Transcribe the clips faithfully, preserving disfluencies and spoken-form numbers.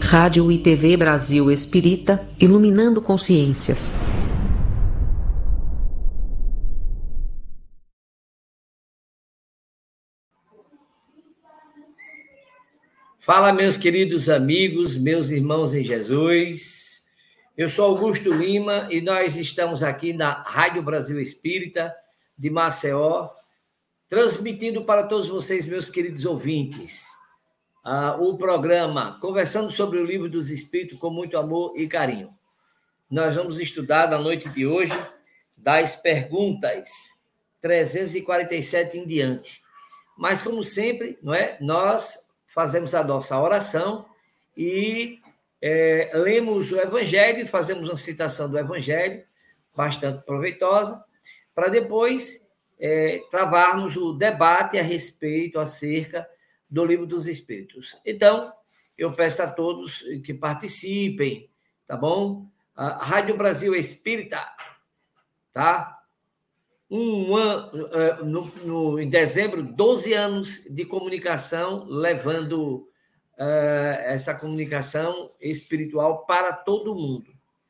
Rádio e T V Brasil Espírita, iluminando consciências. Fala, meus queridos amigos, meus irmãos em Jesus. Eu sou Augusto Lima e nós estamos aqui na Rádio Brasil Espírita de Maceió, transmitindo para todos vocês, meus queridos ouvintes, uh, o programa Conversando sobre o Livro dos Espíritos com muito amor e carinho. Nós vamos estudar na noite de hoje das perguntas trezentas e quarenta e sete em diante. Mas, como sempre, não é? Nós fazemos a nossa oração e é, lemos o Evangelho, fazemos uma citação do Evangelho, bastante proveitosa, para depois é, travarmos o debate a respeito, acerca do Livro dos Espíritos. Então, eu peço a todos que participem, tá bom? A Rádio Brasil Espírita, tá? Um ano, no, no, em dezembro, doze anos de comunicação, levando uh, essa comunicação espiritual para todo mundo.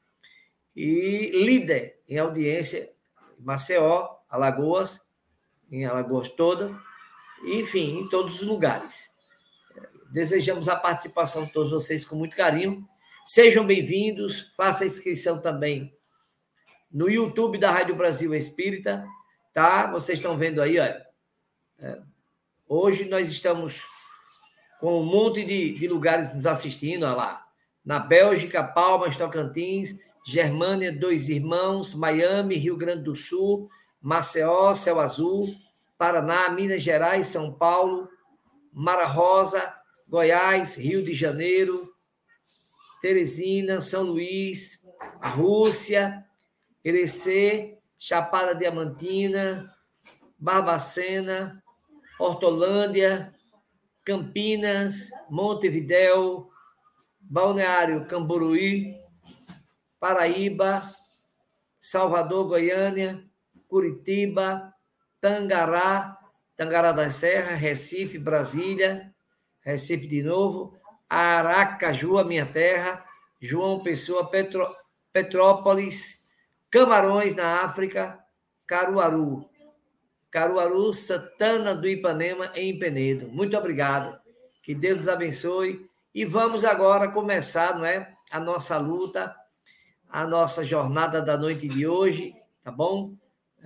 E líder em audiência em Maceió, Alagoas, em Alagoas toda, enfim, em todos os lugares. Desejamos a participação de todos vocês com muito carinho. Sejam bem-vindos, faça a inscrição também no YouTube da Rádio Brasil Espírita, tá? Vocês estão vendo aí, olha. É, hoje nós estamos com um monte de, de lugares nos assistindo, olha lá. Na Bélgica, Palmas, Tocantins, Germânia, Dois Irmãos, Miami, Rio Grande do Sul, Maceió, Céu Azul, Paraná, Minas Gerais, São Paulo, Mara Rosa, Goiás, Rio de Janeiro, Teresina, São Luís, a Rússia, Irecê, Chapada Diamantina, Barbacena, Hortolândia, Campinas, Montevidéu, Balneário Camboriú, Paraíba, Salvador, Goiânia, Curitiba, Tangará, Tangará da Serra, Recife, Brasília, Recife de novo, Aracaju, a minha terra, João Pessoa, Petro, Petrópolis, Camarões, na África, Caruaru. Caruaru, Santana do Ipanema, em Penedo. Muito obrigado. Que Deus nos abençoe. E vamos agora começar, não é, a nossa luta, a nossa jornada da noite de hoje, tá bom?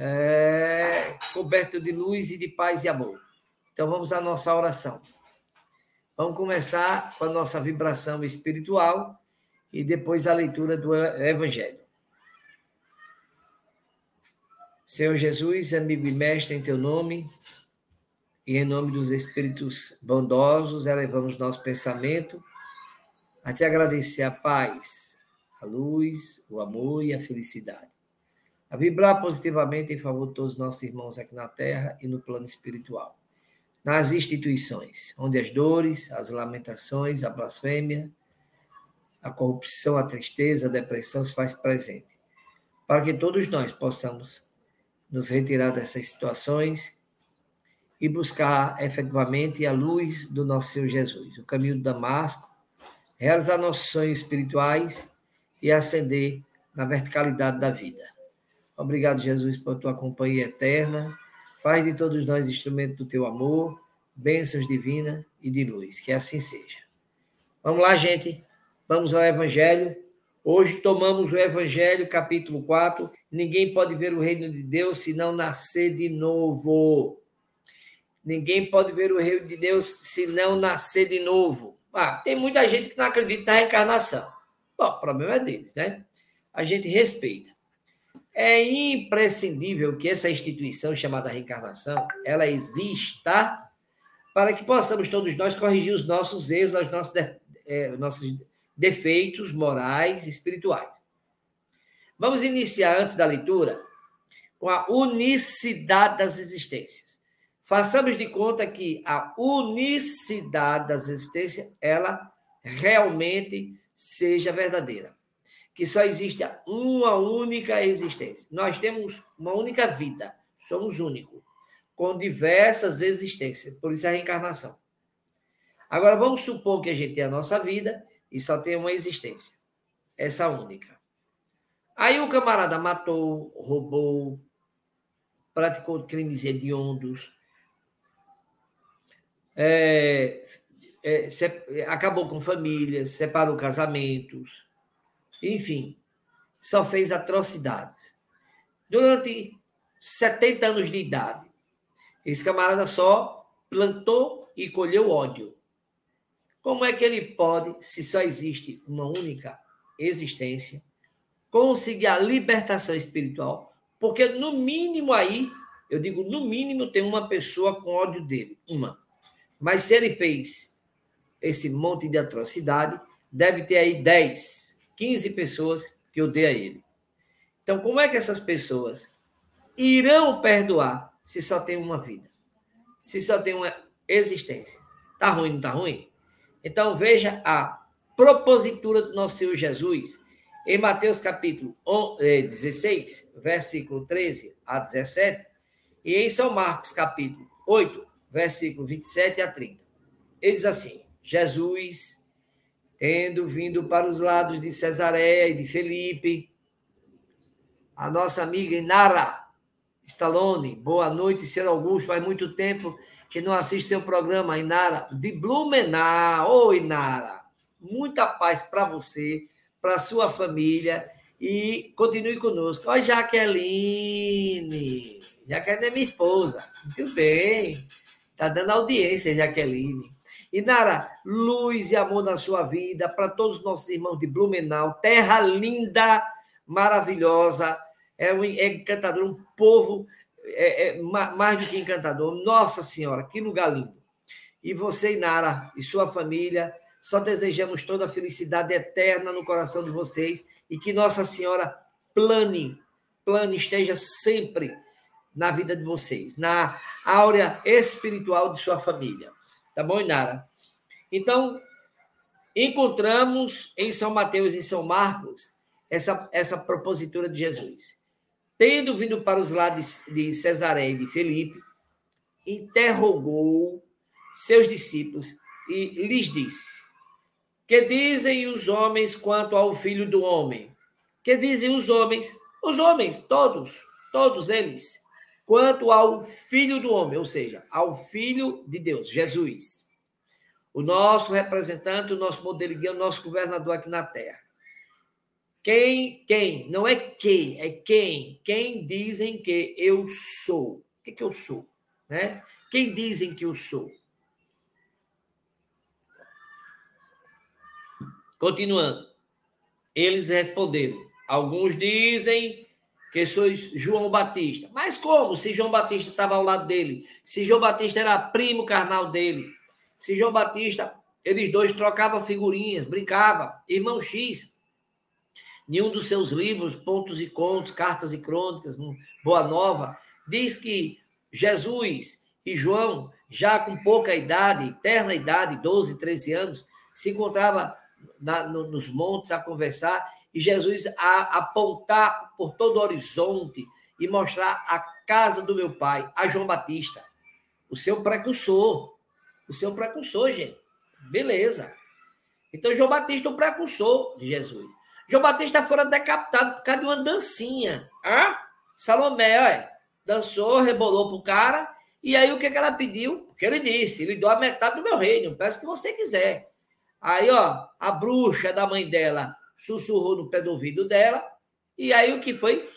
É, coberto de luz e de paz e amor. Então, vamos à nossa oração. Vamos começar com a nossa vibração espiritual e depois a leitura do Evangelho. Senhor Jesus, amigo e mestre, em teu nome, e em nome dos Espíritos bondosos, elevamos nosso pensamento a te agradecer a paz, a luz, o amor e a felicidade. A vibrar positivamente em favor de todos os nossos irmãos aqui na Terra e no plano espiritual. Nas instituições, onde as dores, as lamentações, a blasfêmia, a corrupção, a tristeza, a depressão se faz presente. Para que todos nós possamos nos retirar dessas situações e buscar efetivamente a luz do nosso Senhor Jesus, o caminho do Damasco, realizar nossos sonhos espirituais e ascender na verticalidade da vida. Obrigado, Jesus, por tua companhia eterna. Faz de todos nós instrumento do teu amor, bênçãos divinas e de luz. Que assim seja. Vamos lá, gente. Vamos ao Evangelho. Hoje tomamos o Evangelho, capítulo quatro. Ninguém pode ver o reino de Deus se não nascer de novo. Ninguém pode ver o reino de Deus se não nascer de novo. Ah, tem muita gente que não acredita na reencarnação. Bom, o problema é deles, né? A gente respeita. É imprescindível que essa instituição chamada reencarnação, ela exista para que possamos todos nós corrigir os nossos erros, as nossas, é, nossos defeitos morais e espirituais. Vamos iniciar, antes da leitura, com a unicidade das existências. Façamos de conta que a unicidade das existências, ela realmente seja verdadeira. Que só existe uma única existência. Nós temos uma única vida, somos únicos, com diversas existências, por isso a reencarnação. Agora, vamos supor que a gente tem a nossa vida, e só tem uma existência, essa única. Aí o camarada matou, roubou, praticou crimes hediondos, é, é, se, acabou com famílias, separou casamentos, enfim, só fez atrocidades. Durante setenta anos de idade, esse camarada só plantou e colheu ódio. Como é que ele pode, se só existe uma única existência, conseguir a libertação espiritual? Porque, no mínimo aí, eu digo, no mínimo tem uma pessoa com ódio dele, uma. Mas se ele fez esse monte de atrocidade, deve ter aí dez, quinze pessoas que odeiam ele. Então, como é que essas pessoas irão perdoar se só tem uma vida? Se só tem uma existência? Tá ruim, não tá ruim? Então, veja a propositura do nosso Senhor Jesus em Mateus capítulo dezesseis, versículo treze a dezessete, e em São Marcos capítulo oito, versículo vinte e sete a trinta. Ele diz assim: Jesus, tendo vindo para os lados de Cesareia e de Felipe, a nossa amiga Inara Stallone, boa noite, senhor Augusto, faz muito tempo que não assiste seu programa, Inara, de Blumenau. Ô, Inara, muita paz para você, para sua família, e continue conosco. Ó, Jaqueline, Jaqueline é minha esposa, muito bem, está dando audiência, Jaqueline. Inara, luz e amor na sua vida, para todos os nossos irmãos de Blumenau, terra linda, maravilhosa, é um é encantador, um povo é, é, mais do que encantador. Nossa Senhora, que lugar lindo. E você, Inara, e sua família, só desejamos toda a felicidade eterna no coração de vocês e que Nossa Senhora plane, plane, esteja sempre na vida de vocês, na áurea espiritual de sua família. Tá bom, Inara? Então, encontramos em São Mateus e em São Marcos essa, essa propositura de Jesus. Tendo vindo para os lados de Cesareia e de Felipe, interrogou seus discípulos e lhes disse: que dizem os homens quanto ao Filho do Homem? Que dizem os homens, os homens, todos, todos eles, quanto ao Filho do Homem, ou seja, ao Filho de Deus, Jesus, o nosso representante, o nosso modelo de guia, o nosso governador aqui na Terra. Quem, quem, não é que, é quem, quem dizem que eu sou. O que, que eu sou? Né? Quem dizem que eu sou? Continuando, eles responderam: alguns dizem que sois João Batista. Mas como? Se João Batista estava ao lado dele, se João Batista era primo carnal dele, se João Batista, eles dois trocavam figurinhas, brincavam, irmão X. Nenhum dos seus livros, Pontos e Contos, Cartas e Crônicas, Boa Nova, diz que Jesus e João, já com pouca idade, terna idade, doze, treze anos, se encontravam na, no, nos montes a conversar, e Jesus a apontar por todo o horizonte e mostrar a casa do meu pai, a João Batista, o seu precursor, o seu precursor, gente. Beleza. Então, João Batista, o precursor de Jesus. João Batista fora decapitado por causa de uma dancinha. Ah? Salomé, olha, dançou, rebolou pro cara, e aí o que, que ela pediu? Porque ele disse: ele deu a metade do meu reino, peço o que você quiser. Aí, ó, a bruxa da mãe dela sussurrou no pé do ouvido dela, e aí o que foi?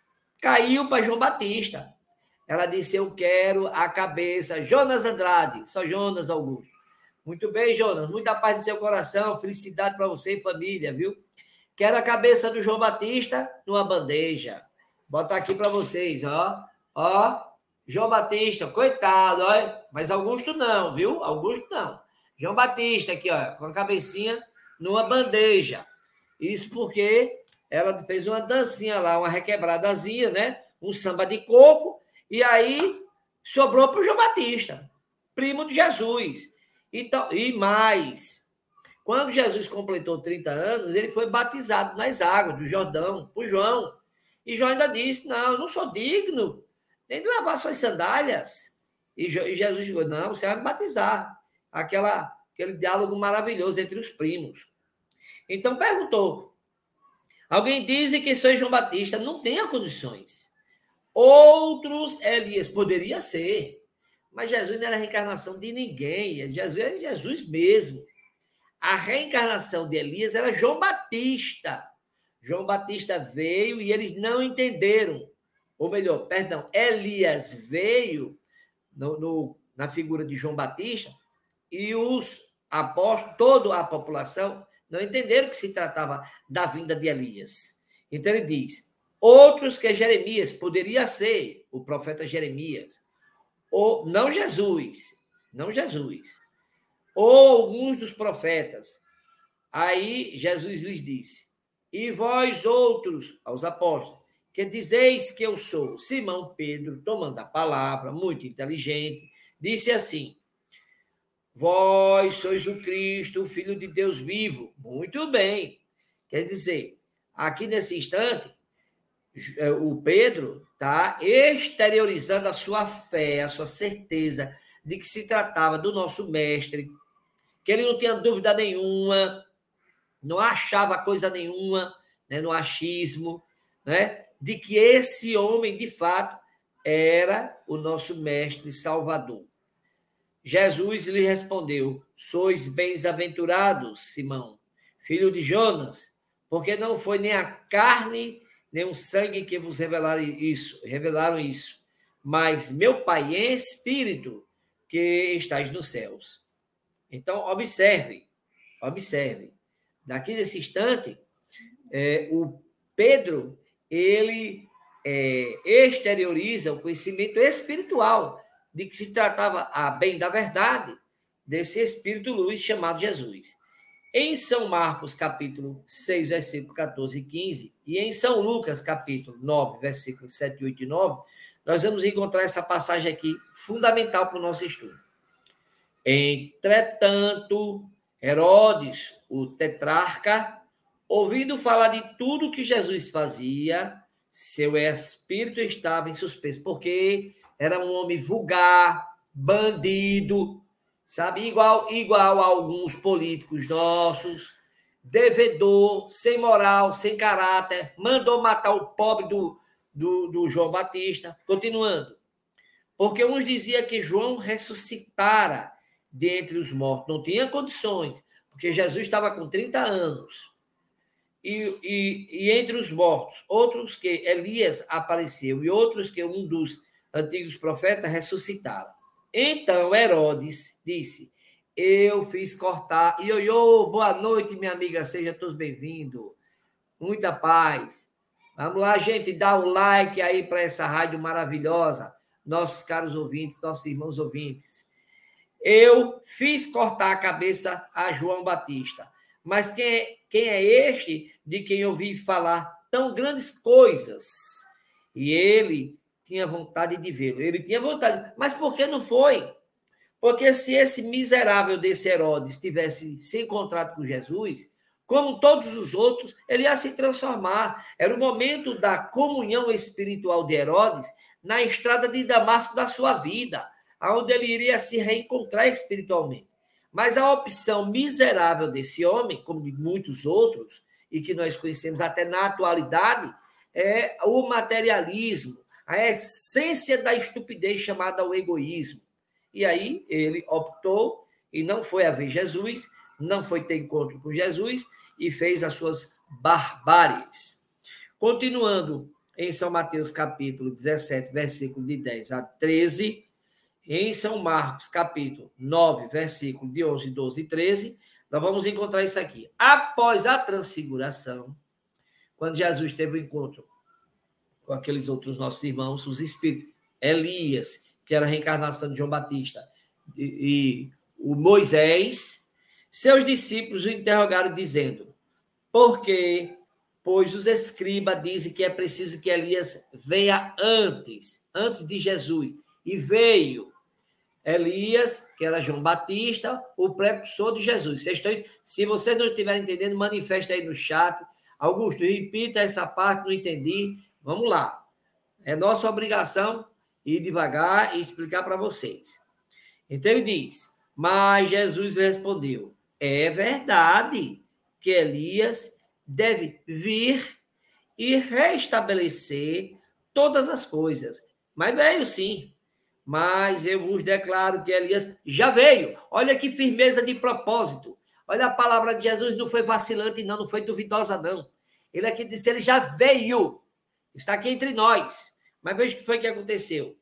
Caiu para João Batista. Ela disse: eu quero a cabeça. Jonas Andrade, só Jonas Augusto. Muito bem, Jonas, muita paz no seu coração, felicidade para você e família, viu? Quero a cabeça do João Batista numa bandeja. Bota aqui para vocês, ó. Ó, João Batista, coitado, ó. Mas Augusto não, viu? Augusto não. João Batista aqui, ó, com a cabecinha numa bandeja. Isso porque ela fez uma dancinha lá, uma requebradazinha, né? Um samba de coco, e aí sobrou para o João Batista, primo de Jesus. Então, e mais, quando Jesus completou trinta anos, ele foi batizado nas águas do Jordão, por João. E João ainda disse: não, eu não sou digno nem de lavar suas sandálias. E Jesus disse: não, você vai me batizar. Aquela, aquele diálogo maravilhoso entre os primos. Então perguntou, alguém diz que sou João Batista, não tenha condições. Outros, Elias, poderia ser, mas Jesus não era a reencarnação de ninguém, Jesus era Jesus mesmo. A reencarnação de Elias era João Batista. João Batista veio e eles não entenderam. Ou melhor, perdão, Elias veio no, no, na figura de João Batista e os apóstolos, toda a população, não entenderam que se tratava da vinda de Elias. Então ele diz, outros que Jeremias, poderia ser o profeta Jeremias, ou não Jesus, não Jesus, ou alguns dos profetas. Aí Jesus lhes disse, e vós outros, aos apóstolos, que dizeis que eu sou? Simão Pedro, tomando a palavra, muito inteligente, disse assim, vós sois o Cristo, o Filho de Deus vivo. Muito bem. Quer dizer, aqui nesse instante, o Pedro está exteriorizando a sua fé, a sua certeza de que se tratava do nosso mestre, que ele não tinha dúvida nenhuma, não achava coisa nenhuma, né, no achismo, né, de que esse homem, de fato, era o nosso mestre salvador. Jesus lhe respondeu, sois bem-aventurados, Simão, filho de Jonas, porque não foi nem a carne, nem o sangue que vos revelaram isso, revelaram isso, mas meu Pai em espírito, que estáis nos céus. Então, observe, observe. Daqui nesse instante, é, o Pedro, ele é, exterioriza o conhecimento espiritual de que se tratava, a bem da verdade, desse Espírito Luz chamado Jesus. Em São Marcos, capítulo seis, versículo catorze e quinze, e em São Lucas, capítulo nove, versículos sete, oito e nove, nós vamos encontrar essa passagem aqui, fundamental para o nosso estudo. Entretanto, Herodes, o tetrarca, ouvindo falar de tudo que Jesus fazia, seu espírito estava em suspenso, porque era um homem vulgar, bandido, sabe? Igual, igual a alguns políticos nossos, devedor, sem moral, sem caráter, mandou matar o pobre do, do, do João Batista. Continuando. Porque uns diziam que João ressuscitara dentre os mortos. Não tinha condições, porque Jesus estava com trinta anos. E, e, e entre os mortos, outros que Elias apareceu e outros que um dos antigos profetas ressuscitaram. Então Herodes disse, eu fiz cortar... Ioiô, boa noite, minha amiga, seja todos bem-vindos. Muita paz. Vamos lá, gente, dá o like aí para essa rádio maravilhosa, nossos caros ouvintes, nossos irmãos ouvintes. Eu fiz cortar a cabeça a João Batista. Mas quem é, quem é este de quem eu ouvi falar tão grandes coisas? E ele tinha vontade de vê-lo. Ele tinha vontade. Mas por que não foi? Porque se esse miserável desse Herodes tivesse se encontrado com Jesus, como todos os outros, ele ia se transformar. Era o momento da comunhão espiritual de Herodes na estrada de Damasco da sua vida, onde ele iria se reencontrar espiritualmente. Mas a opção miserável desse homem, como de muitos outros, e que nós conhecemos até na atualidade, é o materialismo, a essência da estupidez chamada o egoísmo. E aí ele optou e não foi a ver Jesus, não foi ter encontro com Jesus e fez as suas barbáries. Continuando em São Mateus capítulo dezessete, versículo de dez a treze, em São Marcos, capítulo nove, versículo de onze, doze e treze, nós vamos encontrar isso aqui. Após a transfiguração, quando Jesus teve o um encontro com aqueles outros nossos irmãos, os espíritos, Elias, que era a reencarnação de João Batista, e, e o Moisés, seus discípulos o interrogaram dizendo, por quê? Pois os escribas dizem que é preciso que Elias venha antes, antes de Jesus, e veio. Elias, que era João Batista, o precursor de Jesus. Vocês estão, se vocês não estiverem entendendo, manifesta aí no chat. Augusto, repita essa parte, não entendi. Vamos lá. É nossa obrigação ir devagar e explicar para vocês. Então ele diz, mas Jesus respondeu, é verdade que Elias deve vir e restabelecer todas as coisas. Mas veio sim. Mas eu vos declaro que Elias já veio. Olha que firmeza de propósito. Olha, a palavra de Jesus não foi vacilante, não, não foi duvidosa, não. Ele aqui disse, ele já veio. Está aqui entre nós. Mas veja o que foi que aconteceu.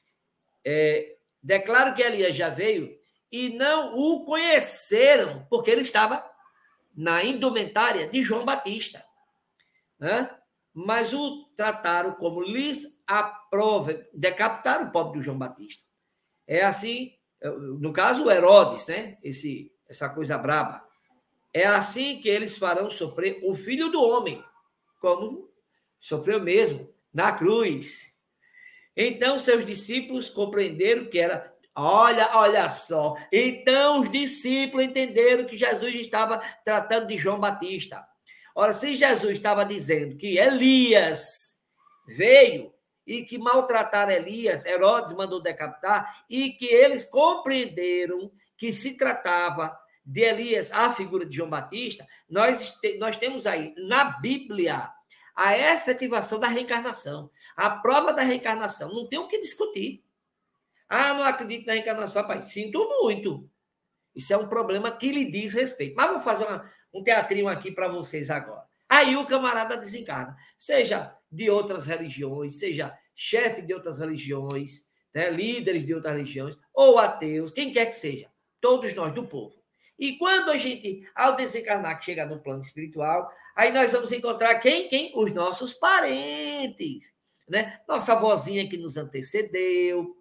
É, declaro que Elias já veio e não o conheceram, porque ele estava na indumentária de João Batista. Né? Mas o trataram como lhes aprove, decapitaram o pobre do João Batista. É assim, no caso, o Herodes, né? Esse, essa coisa braba. É assim que eles farão sofrer o Filho do Homem, como sofreu mesmo na cruz. Então, seus discípulos compreenderam que era... Olha, olha só. Então, os discípulos entenderam que Jesus estava tratando de João Batista. Ora, se Jesus estava dizendo que Elias veio e que maltrataram Elias, Herodes mandou decapitar, e que eles compreenderam que se tratava de Elias, a figura de João Batista, nós, nós temos aí na Bíblia a efetivação da reencarnação, a prova da reencarnação. Não tem o que discutir. Ah, não acredito na reencarnação. Rapaz, sinto muito. Isso é um problema que lhe diz respeito. Mas vou fazer uma, um teatrinho aqui para vocês agora. Aí o camarada desencarna. Seja de outras religiões, seja chefe de outras religiões, né, líderes de outras religiões, ou ateus, quem quer que seja. Todos nós do povo. E quando a gente, ao desencarnar, que chega no plano espiritual, aí nós vamos encontrar quem? Quem? Os nossos parentes. Né? Nossa vozinha que nos antecedeu,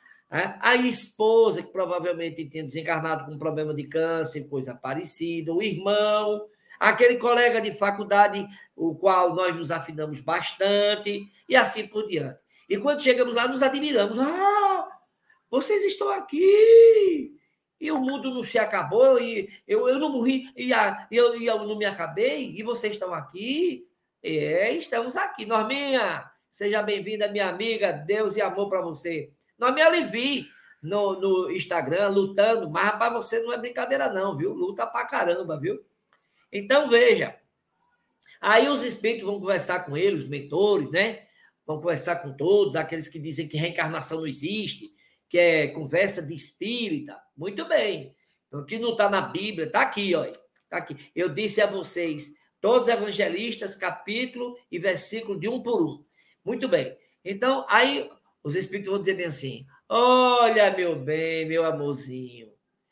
a esposa, que provavelmente tinha desencarnado com um problema de câncer, coisa parecida, o irmão, aquele colega de faculdade, o qual nós nos afinamos bastante, e assim por diante. E quando chegamos lá, nos admiramos. Ah, vocês estão aqui! E o mundo não se acabou, e eu, eu não morri, e a, eu, eu não me acabei, e vocês estão aqui? É, estamos aqui. Norminha, seja bem-vinda, minha amiga, Deus e amor para você. Não me alivie no, no Instagram, lutando, mas para você não é brincadeira não, viu? Luta pra caramba, viu? Então, veja, aí os espíritos vão conversar com ele, os mentores, né? Vão conversar com todos, aqueles que dizem que reencarnação não existe, que é conversa de espírita. Muito bem. Então, o que não está na Bíblia, está aqui, olha. Tá aqui. Eu disse a vocês, todos os evangelistas, capítulo e versículo de um por um. Muito bem. Então, aí... os espíritos vão dizer bem assim, olha, meu bem, meu amorzinho,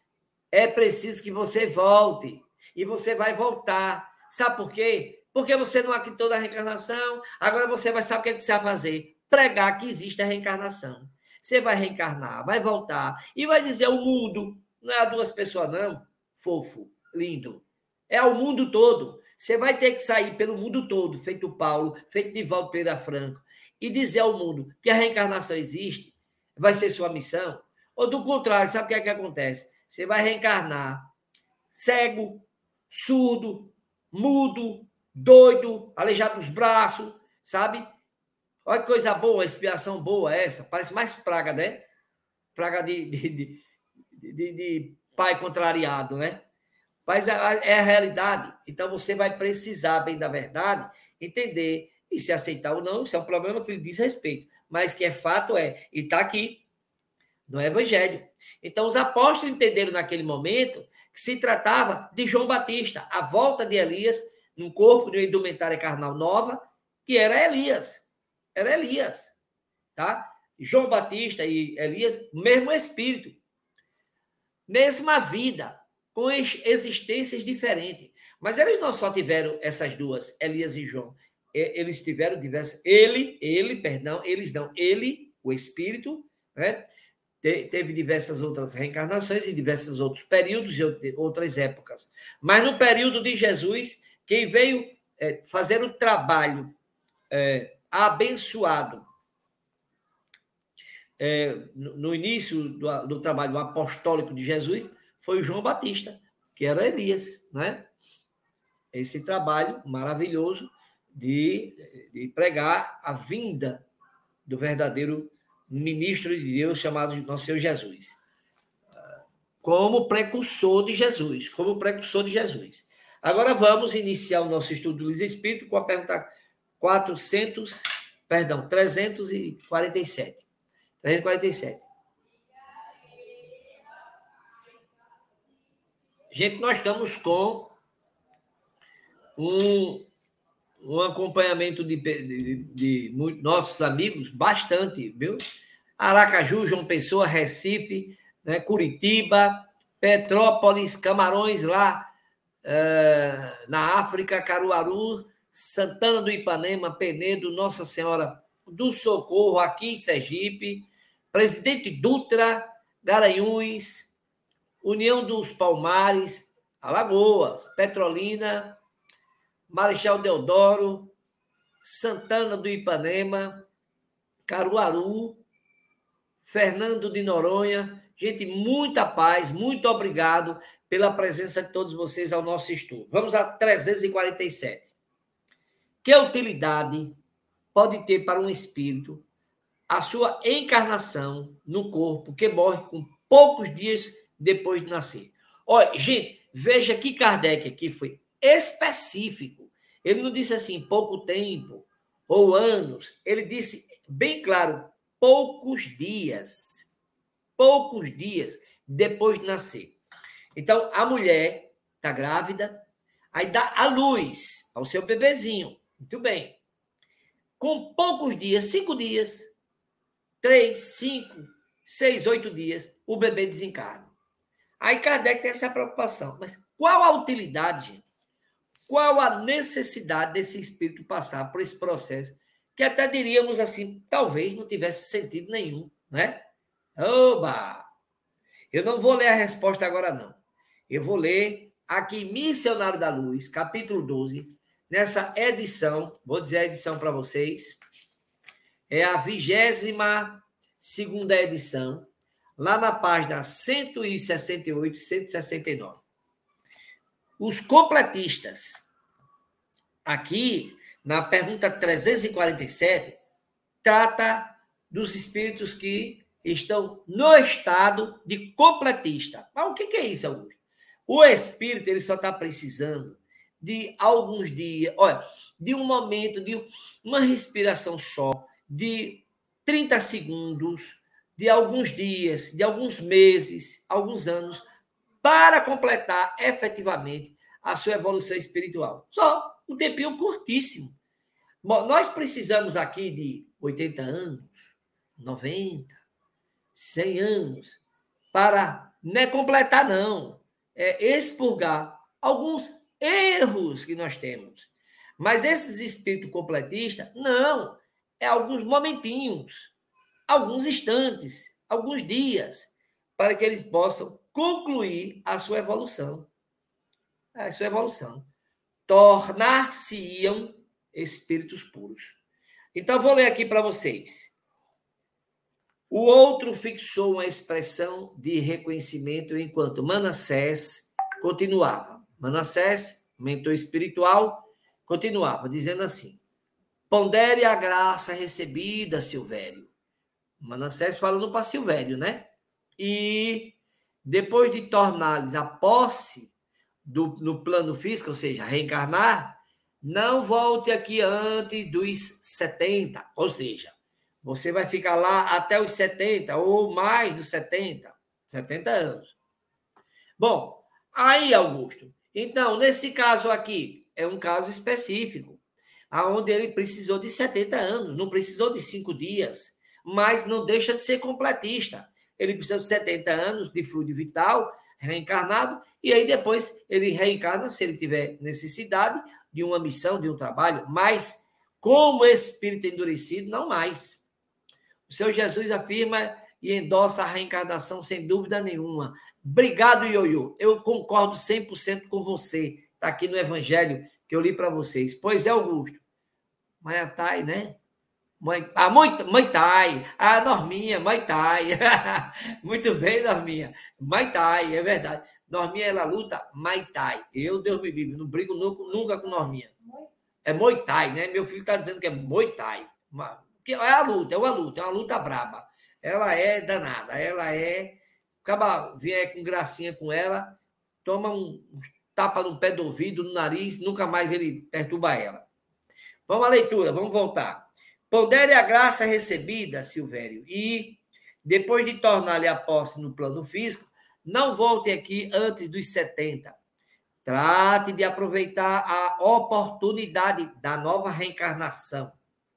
é preciso que você volte, e você vai voltar. Sabe por quê? Porque você não acreditou na reencarnação, agora você vai saber o que, é que você vai fazer? Pregar que existe a reencarnação. Você vai reencarnar, vai voltar, e vai dizer ao mundo, não é a duas pessoas não, fofo, lindo, é ao mundo todo. Você vai ter que sair pelo mundo todo, feito Paulo, feito Divaldo Pereira Franco, e dizer ao mundo que a reencarnação existe, vai ser sua missão, ou do contrário, sabe o que é que acontece? Você vai reencarnar cego, surdo, mudo, doido, aleijado dos braços, sabe? Olha que coisa boa, expiação boa essa, parece mais praga, né? Praga de, de, de, de, de pai contrariado, né? Mas é a realidade, então você vai precisar, bem da verdade, entender. E se aceitar ou não, isso é um problema que lhe diz respeito. Mas que é fato é, e está aqui no Evangelho. Então, os apóstolos entenderam naquele momento que se tratava de João Batista, a volta de Elias, num corpo de uma indumentária carnal nova, que era Elias. Era Elias. Tá? João Batista e Elias, mesmo espírito. Mesma vida, com existências diferentes. Mas eles não só tiveram essas duas, Elias e João. Eles tiveram diversas... Ele, ele, perdão, eles não. Ele, o espírito, né, teve diversas outras reencarnações em diversos outros períodos e outras épocas. Mas no período de Jesus, quem veio é, fazer o trabalho é, abençoado é, no início do, do trabalho apostólico de Jesus foi o João Batista, que era Elias, né? Esse trabalho maravilhoso De, de pregar a vinda do verdadeiro ministro de Deus chamado Nosso Senhor Jesus, como precursor de Jesus, como precursor de Jesus. Agora vamos iniciar o nosso estudo do Luz e Espírito com a pergunta quatrocentos, perdão, trezentos e quarenta e sete. trezentos e quarenta e sete. Gente, nós estamos com um, um acompanhamento de, de, de, de nossos amigos, bastante, viu? Aracaju, João Pessoa, Recife, né, Curitiba, Petrópolis, Camarões, lá uh, na África, Caruaru, Santana do Ipanema, Penedo, Nossa Senhora do Socorro, aqui em Sergipe, Presidente Dutra, Garanhuns, União dos Palmares, Alagoas, Petrolina, Marechal Deodoro, Santana do Ipanema, Caruaru, Fernando de Noronha. Gente, muita paz, muito obrigado pela presença de todos vocês ao nosso estudo. Vamos a trezentos e quarenta e sete. Que utilidade pode ter para um espírito a sua encarnação no corpo que morre com poucos dias depois de nascer? Olha, gente, veja que Kardec aqui foi específico. Ele não disse assim, pouco tempo ou anos. Ele disse bem claro, poucos dias. Poucos dias depois de nascer. Então, a mulher está grávida, aí dá a luz ao seu bebezinho. Muito bem. Com poucos dias, cinco dias, três, cinco, seis, oito dias, o bebê desencarna. Aí Kardec tem essa preocupação. Mas qual a utilidade, gente? Qual a necessidade desse espírito passar por esse processo? Que até diríamos assim, talvez não tivesse sentido nenhum, né? Oba! Eu não vou ler a resposta agora, não. Eu vou ler aqui Missionário da Luz, capítulo doze, nessa edição, vou dizer a edição para vocês, é a vigésima segunda edição, lá na página cento e sessenta e oito, cento e sessenta e nove. Os completistas, aqui, na pergunta trezentos e quarenta e sete, trata dos espíritos que estão no estado de completista. Mas o que é isso, Augusto? O espírito ele só está precisando de alguns dias, olha, de um momento, de uma respiração só, de trinta segundos, de alguns dias, de alguns meses, alguns anos, para completar efetivamente a sua evolução espiritual. Só um tempinho curtíssimo. Bom, nós precisamos aqui de oitenta anos, noventa, cem anos, para não é completar, não. É expurgar alguns erros que nós temos. Mas esses espíritos completistas, não. É alguns momentinhos, alguns instantes, alguns dias, para que eles possam concluir a sua evolução. A sua evolução. Tornar-se-iam espíritos puros. Então, vou ler aqui para vocês. O outro fixou uma expressão de reconhecimento enquanto Manassés continuava. Manassés, mentor espiritual, continuava, dizendo assim: pondere a graça recebida, Silvério. Manassés falando para Silvério, né? E depois de tornar-lhes a posse do, no plano físico, ou seja, reencarnar, não volte aqui antes dos setenta, ou seja, você vai ficar lá até os setenta ou mais dos setenta, setenta anos. Bom, aí, Augusto, então, nesse caso aqui, é um caso específico, onde ele precisou de setenta anos, não precisou de cinco dias, mas não deixa de ser completista. Ele precisa de setenta anos de fluido vital, reencarnado, e aí depois ele reencarna, se ele tiver necessidade de uma missão, de um trabalho, mas como espírito endurecido, não mais. O Senhor Jesus afirma e endossa a reencarnação sem dúvida nenhuma. Obrigado, Ioiô. Eu concordo cem por cento com você. Está aqui no Evangelho que eu li para vocês. Pois é, Augusto. Mãe Tai, né? Mãe, ah, mãe, mãe Tai. Ah, Norminha, Mãe Tai. Muito bem, Norminha. Mãe Tai, é verdade. Norminha, ela luta Mãe Tai. Eu, Deus me livre, não brigo nunca, nunca com Norminha. É Muay Thai, né? Meu filho está dizendo que é Muay Thai. É a luta, é uma luta, é uma luta braba. Ela é danada, ela é... Acaba, vier com gracinha com ela, toma um, tapa no pé do ouvido, no nariz, nunca mais ele perturba ela. Vamos à leitura, vamos voltar. Pondere a graça recebida, Silvério, e, depois de tornar-lhe a posse no plano físico, não volte aqui antes dos setenta. Trate de aproveitar a oportunidade da nova reencarnação.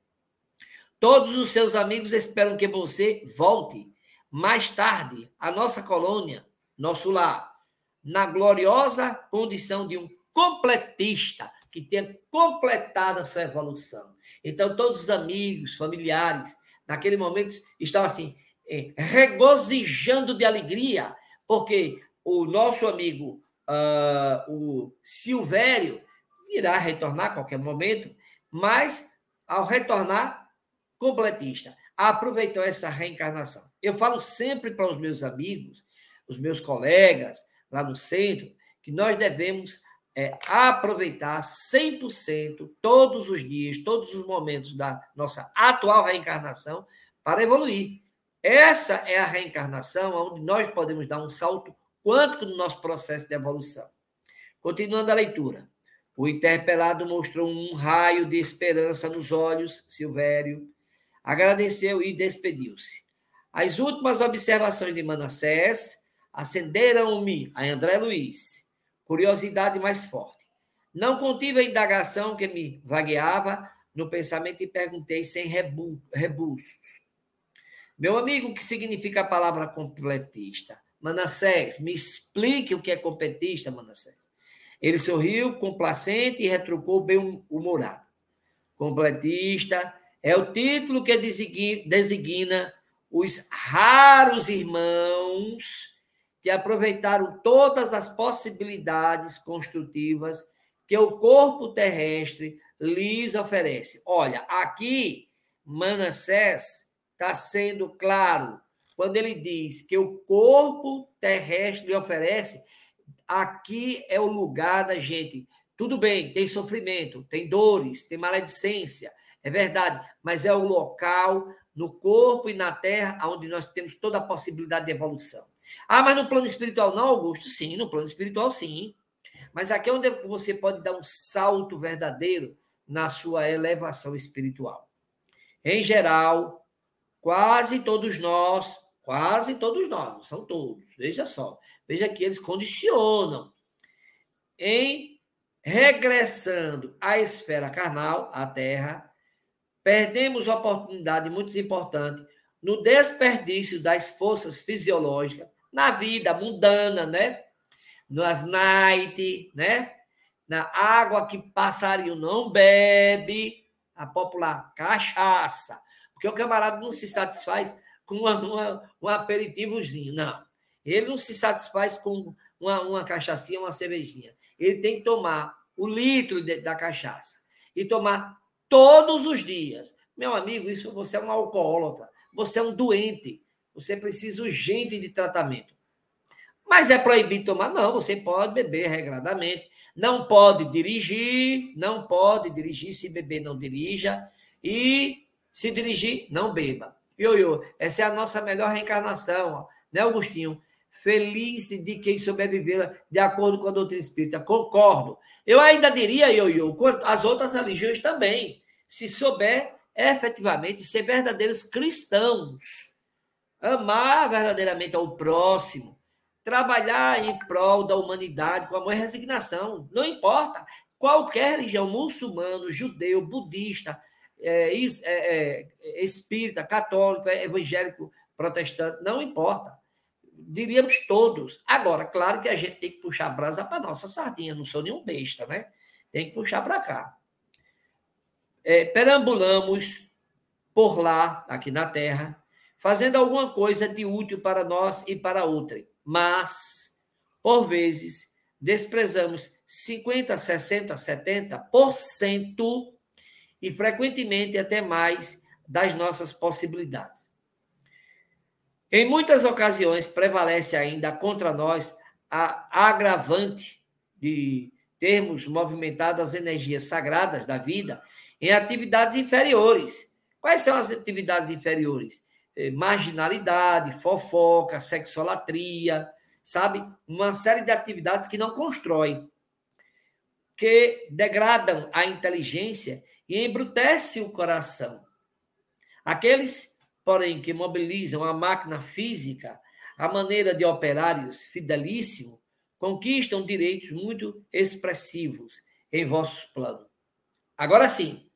Todos os seus amigos esperam que você volte mais tarde à nossa colônia, nosso lar, na gloriosa condição de um completista que tenha completado a sua evolução. Então, todos os amigos, familiares, naquele momento, estavam assim, regozijando de alegria, porque o nosso amigo, uh, o Silvério, irá retornar a qualquer momento, mas, ao retornar, completista, aproveitou essa reencarnação. Eu falo sempre para os meus amigos, os meus colegas lá no centro, que nós devemos é, aproveitar cem por cento todos os dias, todos os momentos da nossa atual reencarnação para evoluir. Essa é a reencarnação onde nós podemos dar um salto quântico no nosso processo de evolução. Continuando a leitura. O interpelado mostrou um raio de esperança nos olhos, Silvério, agradeceu e despediu-se. As últimas observações de Manassés acenderam-me, a André Luiz, curiosidade mais forte. Não contive a indagação que me vagueava no pensamento e perguntei sem rebu- rebuços. Meu amigo, o que significa a palavra completista? Manassés, me explique o que é completista, Manassés. Ele sorriu, complacente, e retrucou bem humorado. Completista é o título que designa os raros irmãos que aproveitaram todas as possibilidades construtivas que o corpo terrestre lhes oferece. Olha, aqui Manassés está sendo claro quando ele diz que o corpo terrestre lhe oferece. Aqui é o lugar da gente. Tudo bem, tem sofrimento, tem dores, tem maledicência, é verdade, mas é o local no corpo e na terra onde nós temos toda a possibilidade de evolução. Ah, mas no plano espiritual não, Augusto? Sim, no plano espiritual sim. Mas aqui é onde você pode dar um salto verdadeiro na sua elevação espiritual. Em geral, quase todos nós, quase todos nós, não são todos, veja só, veja que eles condicionam em regressando à esfera carnal, à Terra, perdemos oportunidade muito importante no desperdício das forças fisiológicas na vida mundana, né? Nas night, né? Na água que passarinho não bebe, a popular cachaça, porque o camarada não se satisfaz com uma, uma, um aperitivozinho, não. Ele não se satisfaz com uma, uma cachaçinha, uma cervejinha. Ele tem que tomar o litro de, da cachaça e tomar todos os dias. Meu amigo, isso você é um alcoólatra, você é um doente, você precisa urgente de tratamento. Mas é proibido tomar? Não, você pode beber regradamente, não pode dirigir, não pode dirigir, se beber não dirija, e se dirigir, não beba. Ioiô, essa é a nossa melhor reencarnação, ó, né, Augustinho? Feliz de quem souber viver de acordo com a doutrina espírita. Concordo. Eu ainda diria, Ioiô, as outras religiões também, se souber efetivamente ser verdadeiros cristãos, amar verdadeiramente ao próximo, trabalhar em prol da humanidade com amor e resignação. Não importa. Qualquer religião, muçulmano, judeu, budista, é, é, é, espírita, católico, evangélico, protestante, não importa. Diríamos todos. Agora, claro que a gente tem que puxar a brasa para a nossa sardinha. Não sou nenhum besta, né? Tem que puxar para cá. É, perambulamos por lá, aqui na Terra, fazendo alguma coisa de útil para nós e para outra. Mas, por vezes, desprezamos cinquenta, sessenta, setenta por cento e, frequentemente, até mais das nossas possibilidades. Em muitas ocasiões, prevalece ainda contra nós a agravante de termos movimentado as energias sagradas da vida em atividades inferiores. Quais são as atividades inferiores? Marginalidade, fofoca, sexolatria, sabe? Uma série de atividades que não constroem. que degradam a inteligência e embrutecem o coração. Aqueles, porém, que mobilizam a máquina física, a maneira de operários fidelíssimo, conquistam direitos muito expressivos em vossos planos. Agora sim,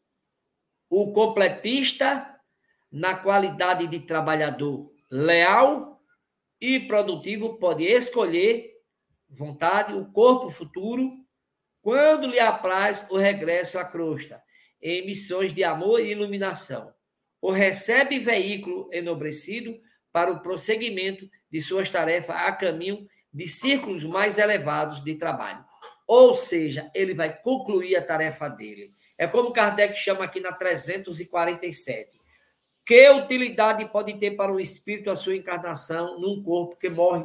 o completista, na qualidade de trabalhador leal e produtivo, pode escolher vontade, o corpo futuro, quando lhe apraz o regresso à crosta, em missões de amor e iluminação, ou recebe veículo enobrecido para o prosseguimento de suas tarefas a caminho de círculos mais elevados de trabalho. Ou seja, ele vai concluir a tarefa dele. É como Kardec chama aqui na trezentos e quarenta e sete. Que utilidade pode ter para o espírito a sua encarnação num corpo que morre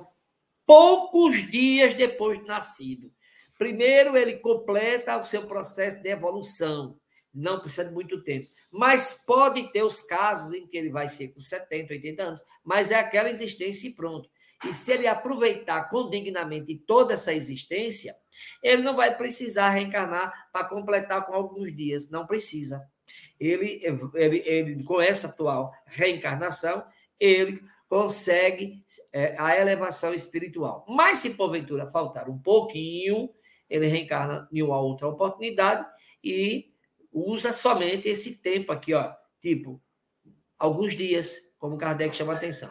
poucos dias depois de nascido? Primeiro, ele completa o seu processo de evolução. Não precisa de muito tempo. Mas pode ter os casos em que ele vai ser com setenta, oitenta anos, mas é aquela existência e pronto. E se ele aproveitar condignamente toda essa existência, ele não vai precisar reencarnar para completar com alguns dias. Não precisa. Ele, ele, ele com essa atual reencarnação, ele consegue é, a elevação espiritual. Mas se porventura faltar um pouquinho, ele reencarna em uma outra oportunidade e usa somente esse tempo aqui, ó, tipo, alguns dias, como Kardec chama a atenção.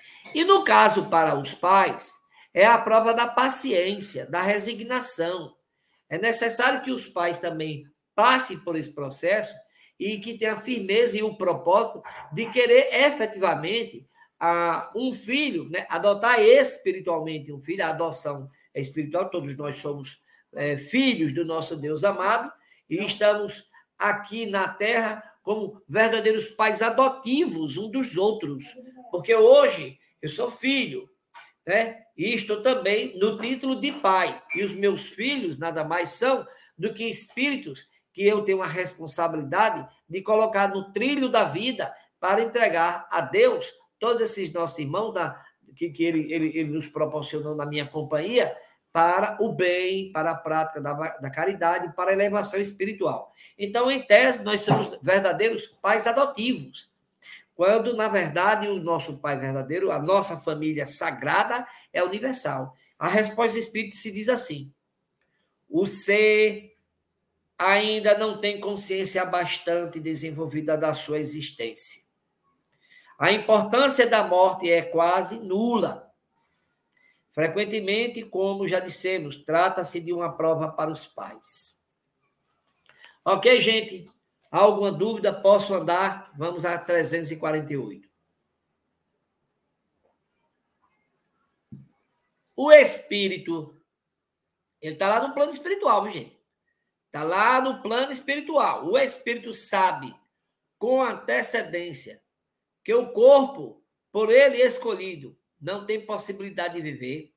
E no caso para os pais, é a prova da paciência, da resignação. É necessário que os pais também passem por esse processo e que tenham a firmeza e o propósito de querer efetivamente a, um filho, né, adotar espiritualmente um filho. A adoção é espiritual, todos nós somos é, filhos do nosso Deus amado e estamos aqui na Terra como verdadeiros pais adotivos um dos outros, porque hoje eu sou filho, né? E estou também no título de pai. E os meus filhos nada mais são do que espíritos que eu tenho a responsabilidade de colocar no trilho da vida para entregar a Deus todos esses nossos irmãos da, que, que ele, ele, ele nos proporcionou na minha companhia para o bem, para a prática da, da caridade, para a elevação espiritual. Então, em tese, nós somos verdadeiros pais adotivos. Quando, na verdade, o nosso pai verdadeiro, a nossa família sagrada, é universal. A resposta espírita se diz assim: o ser ainda não tem consciência bastante desenvolvida da sua existência. A importância da morte é quase nula. Frequentemente, como já dissemos, trata-se de uma prova para os pais. Ok, gente? Alguma dúvida? Posso andar? Vamos a trezentos e quarenta e oito. O espírito, ele está lá no plano espiritual, viu, gente? Está lá no plano espiritual. O espírito sabe, com antecedência, que o corpo, por ele escolhido, não tem possibilidade de viver.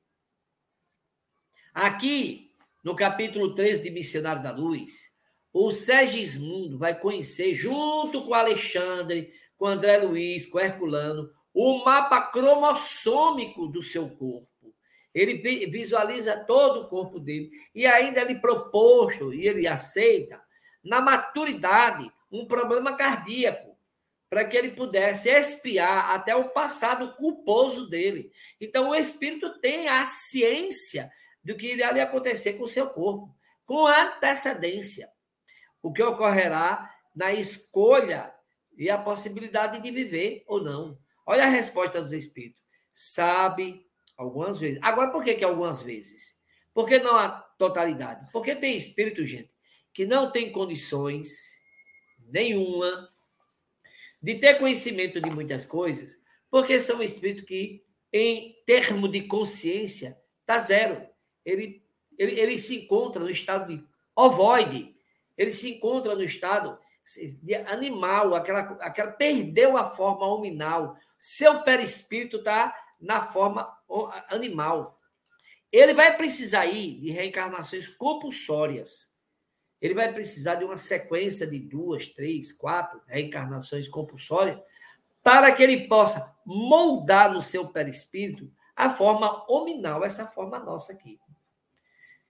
Aqui, no capítulo treze de Missionário da Luz, o Segismundo vai conhecer, junto com Alexandre, com André Luiz, com Herculano, o mapa cromossômico do seu corpo. Ele visualiza todo o corpo dele e ainda lhe proposto, e ele aceita, na maturidade, um problema cardíaco, para que ele pudesse espiar até o passado culposo dele. Então, o espírito tem a ciência do que irá lhe acontecer com o seu corpo, com antecedência. O que ocorrerá na escolha e a possibilidade de viver ou não. Olha a resposta dos espíritos. Sabe, algumas vezes. Agora, por que, que algumas vezes? Por que não a totalidade? Porque tem espírito, gente, que não tem condições nenhuma de ter conhecimento de muitas coisas, porque são espíritos que, em termo de consciência, está zero. Ele, ele, ele se encontra no estado de ovoide, ele se encontra no estado de animal, aquela, aquela, perdeu a forma hominal, seu perispírito está na forma animal. Ele vai precisar aí de reencarnações compulsórias. Ele vai precisar de uma sequência de duas, três, quatro reencarnações compulsórias para que ele possa moldar no seu perispírito a forma hominal, essa forma nossa aqui.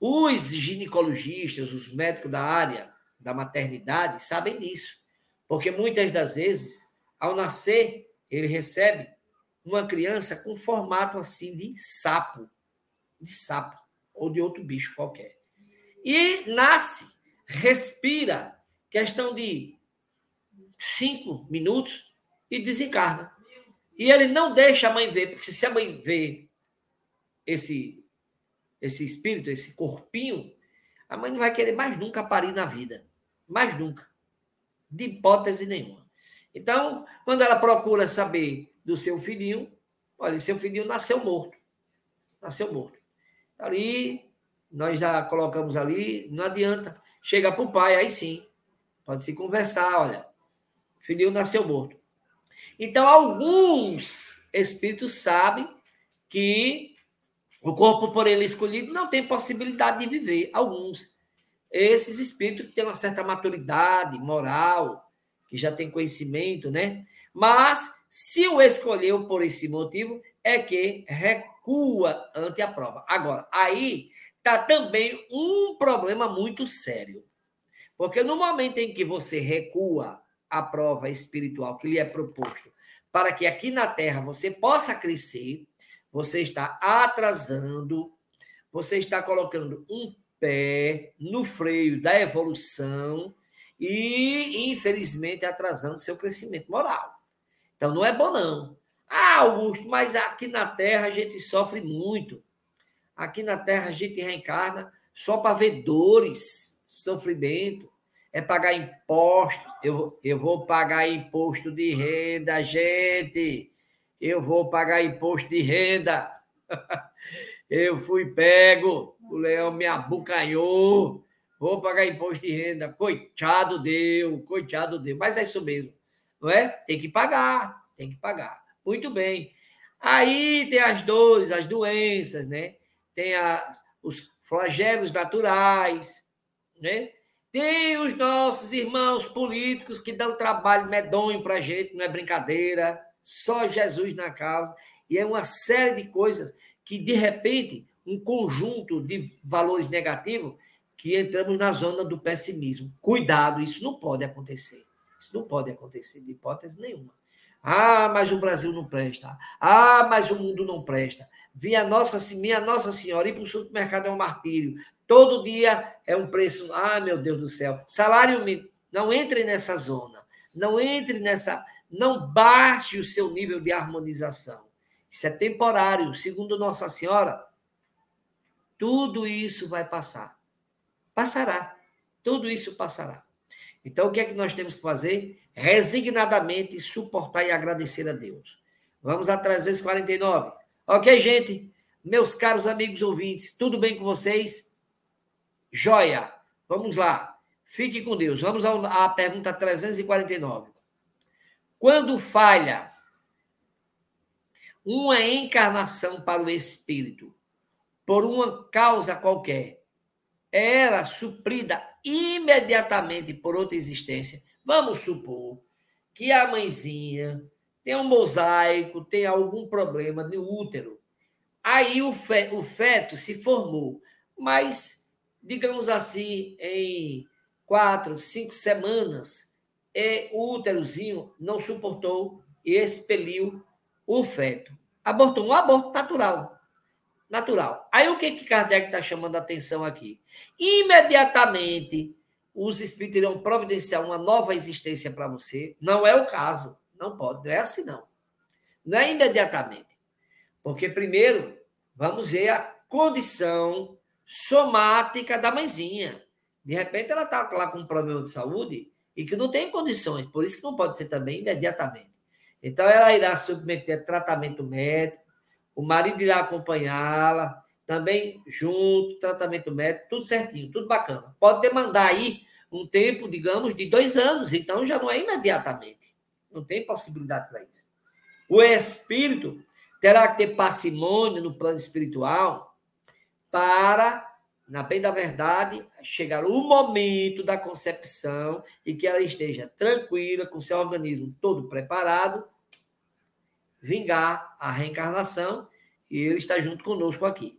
Os ginecologistas, os médicos da área da maternidade sabem disso, porque muitas das vezes, ao nascer, ele recebe uma criança com formato assim de sapo, de sapo ou de outro bicho qualquer. E nasce, respira, questão de cinco minutos e desencarna. E ele não deixa a mãe ver, porque se a mãe vê esse, esse espírito, esse corpinho, a mãe não vai querer mais nunca parir na vida. Mais nunca. De hipótese nenhuma. Então, quando ela procura saber do seu filhinho, olha, seu filhinho nasceu morto. Nasceu morto. Ali, nós já colocamos ali, não adianta. Chega para o pai, aí sim. Pode se conversar, olha, o filhinho nasceu morto. Então, alguns espíritos sabem que o corpo por ele escolhido não tem possibilidade de viver. Alguns. Esses espíritos que têm uma certa maturidade moral, que já tem conhecimento, né? Mas, se o escolheu por esse motivo, é que recua ante a prova. Agora, aí está também um problema muito sério. Porque no momento em que você recua a prova espiritual que lhe é proposto, para que aqui na Terra você possa crescer, você está atrasando, você está colocando um pé no freio da evolução e, infelizmente, atrasando seu crescimento moral. Então, não é bom, não. Ah, Augusto, mas aqui na Terra a gente sofre muito. Aqui na Terra a gente reencarna só para ver dores, sofrimento. É pagar imposto. Eu, eu vou pagar imposto de renda, gente. Eu vou pagar imposto de renda. Eu fui pego, o leão me abocanhou. Vou pagar imposto de renda. Coitado deu, coitado deu. Mas é isso mesmo, não é? Tem que pagar, tem que pagar. Muito bem. Aí tem as dores, as doenças, né? Tem as, os flagelos naturais, né? Tem os nossos irmãos políticos que dão trabalho medonho para a gente, não é brincadeira, só Jesus na causa. E é uma série de coisas que, de repente, um conjunto de valores negativos que entramos na zona do pessimismo. Cuidado, isso não pode acontecer. Isso não pode acontecer, de hipótese nenhuma. Ah, mas o Brasil não presta. Ah, mas o mundo não presta. Minha Nossa, minha Nossa Senhora, ir para o supermercado é um martírio. Todo dia é um preço. Ah, meu Deus do céu. Salário mínimo. Não entre nessa zona. Não entre nessa. Não baixe o seu nível de harmonização. Isso é temporário. Segundo Nossa Senhora, tudo isso vai passar. Passará. Tudo isso passará. Então, o que é que nós temos que fazer? Resignadamente suportar e agradecer a Deus. Vamos a trezentos e quarenta e nove. Ok, gente? Meus caros amigos ouvintes, tudo bem com vocês? Joia! Vamos lá. Fique com Deus. Vamos à pergunta trezentos e quarenta e nove. Quando falha uma encarnação para o espírito, por uma causa qualquer, era suprida imediatamente por outra existência. Vamos supor que a mãezinha tem um mosaico, tem algum problema no útero. Aí o feto, o feto se formou, mas, digamos assim, em quatro, cinco semanas, e o úterozinho não suportou e expeliu o feto. Abortou, um aborto natural. Natural. Aí o que, que Kardec está chamando a atenção aqui? Imediatamente, os espíritos irão providenciar uma nova existência para você. Não é o caso. Não pode. Não é assim, não. Não é imediatamente. Porque, primeiro, vamos ver a condição somática da mãezinha. De repente, ela está lá com um problema de saúde e que não tem condições. Por isso que não pode ser também imediatamente. Então, ela irá submeter a tratamento médico. O marido irá acompanhá-la, também junto, tratamento médico, tudo certinho, tudo bacana. Pode demandar aí um tempo, digamos, de dois anos, então já não é imediatamente. Não tem possibilidade para isso. O espírito terá que ter parcimônia no plano espiritual para, na bem da verdade, chegar o momento da concepção e que ela esteja tranquila, com seu organismo todo preparado, vingar a reencarnação e ele está junto conosco aqui.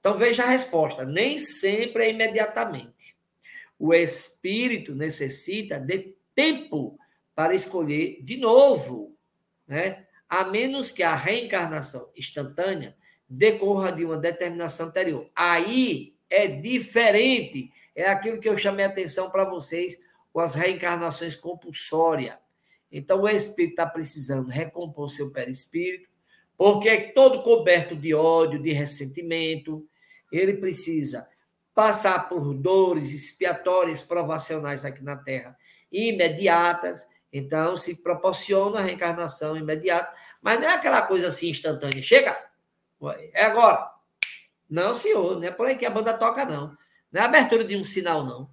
Então, veja a resposta. Nem sempre é imediatamente. O espírito necessita de tempo para escolher de novo, né? A menos que a reencarnação instantânea decorra de uma determinação anterior. Aí é diferente. É aquilo que eu chamei a atenção para vocês com as reencarnações compulsórias. Então, o espírito está precisando recompor seu perispírito, porque é todo coberto de ódio, de ressentimento. Ele precisa passar por dores expiatórias, provacionais aqui na Terra, imediatas. Então, se proporciona a reencarnação imediata, mas não é aquela coisa assim instantânea. Chega, é agora. Não, senhor, não é por aí que a banda toca, não. Não é a abertura de um sinal, não.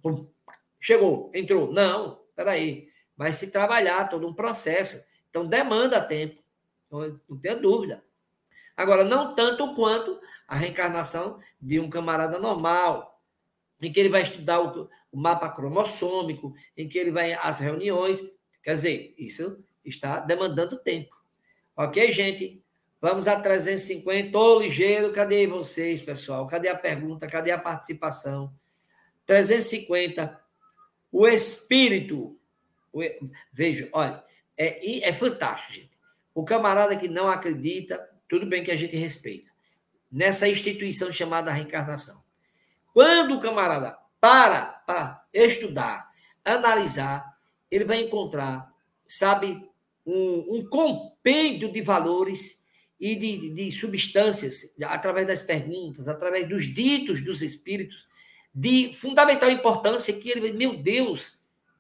Chegou, entrou. Não, peraí. Vai se trabalhar todo um processo. Então, demanda tempo. Não tenha dúvida. Agora, não tanto quanto a reencarnação de um camarada normal, em que ele vai estudar o, o mapa cromossômico, em que ele vai às reuniões. Quer dizer, isso está demandando tempo. Ok, gente? Vamos a trezentos e cinquenta. Ô, ligeiro, cadê vocês, pessoal? Cadê a pergunta? Cadê a participação? trezentos e cinquenta. O espírito. O, veja, olha, é, é fantástico, gente. O camarada que não acredita, tudo bem que a gente respeita, nessa instituição chamada reencarnação. Quando o camarada para para estudar, analisar, ele vai encontrar, sabe, um, um compêndio de valores e de, de substâncias, através das perguntas, através dos ditos dos espíritos, de fundamental importância, que ele, meu Deus,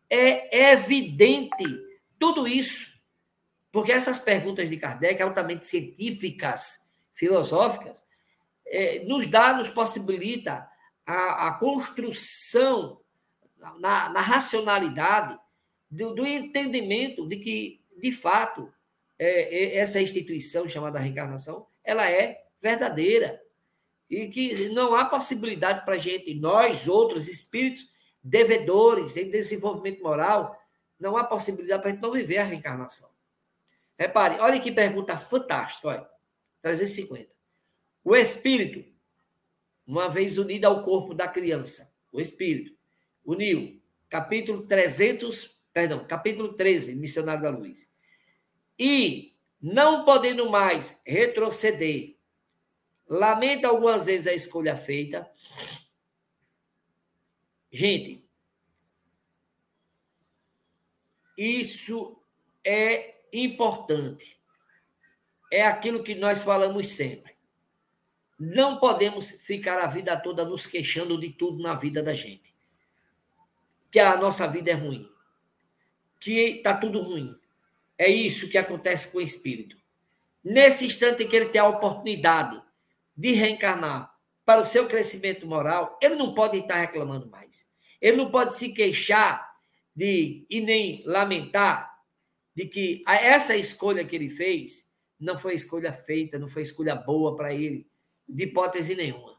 é evidente tudo isso. Porque essas perguntas de Kardec, altamente científicas, filosóficas, é, nos dá, nos possibilita a, a construção na, na racionalidade do, do entendimento de que, de fato, é, é, essa instituição chamada reencarnação, ela é verdadeira. E que não há possibilidade para a gente, nós, outros espíritos devedores em desenvolvimento moral, não há possibilidade para a gente não viver a reencarnação. Repare, olha que pergunta fantástica, olha, trezentos e cinquenta. O espírito, uma vez unido ao corpo da criança, o espírito, uniu, capítulo trezentos, perdão, capítulo treze, Missionário da Luz. E, não podendo mais retroceder, lamenta algumas vezes a escolha feita. Gente, isso é importante. É aquilo que nós falamos sempre. Não podemos ficar a vida toda nos queixando de tudo na vida da gente. Que a nossa vida é ruim. Que está tudo ruim. É isso que acontece com o espírito. Nesse instante em que ele tem a oportunidade de reencarnar para o seu crescimento moral, ele não pode estar reclamando mais. Ele não pode se queixar de, e nem lamentar de que essa escolha que ele fez não foi escolha feita, não foi escolha boa para ele, de hipótese nenhuma.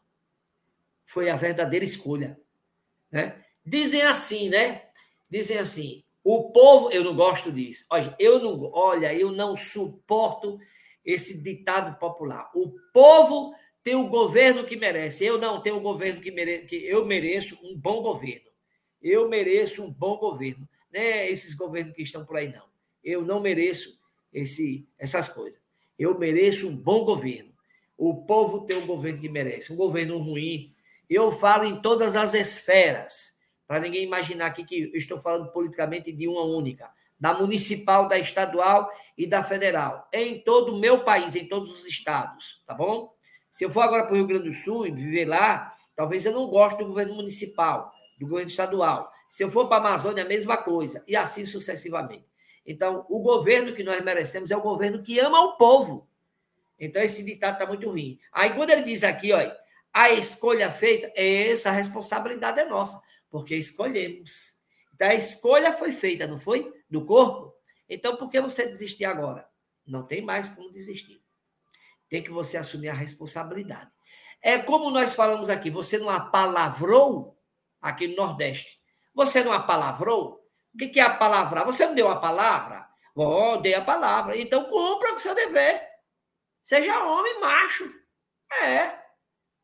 Foi a verdadeira escolha. Né? Dizem assim, né? Dizem assim, o povo, eu não gosto disso. Olha, eu não, olha, eu não suporto esse ditado popular. O povo tem o governo que merece. Eu não tenho o governo que merece, que eu mereço um bom governo. Eu mereço um bom governo. Não é esses governos que estão por aí, não. Eu não mereço esse, essas coisas. Eu mereço um bom governo. O povo tem o governo que merece. Um governo ruim. Eu falo em todas as esferas, para ninguém imaginar aqui que eu estou falando politicamente de uma única. Da municipal, da estadual e da federal. Em todo o meu país, em todos os estados. Tá bom? Se eu for agora para o Rio Grande do Sul e viver lá, talvez eu não goste do governo municipal, do governo estadual. Se eu for para a Amazônia, a mesma coisa. E assim sucessivamente. Então, o governo que nós merecemos é o governo que ama o povo. Então, esse ditado está muito ruim. Aí, quando ele diz aqui, olha, a escolha feita, essa responsabilidade é nossa, porque escolhemos. Então, a escolha foi feita, não foi? Do corpo. Então, por que você desistir agora? Não tem mais como desistir. Tem que você assumir a responsabilidade. É como nós falamos aqui, você não apalavrou aqui no Nordeste. Você não apalavrou? O que é a palavra? Você não deu a palavra? Oh, dei a palavra. Então, cumpra com o seu dever. Seja homem, macho. É.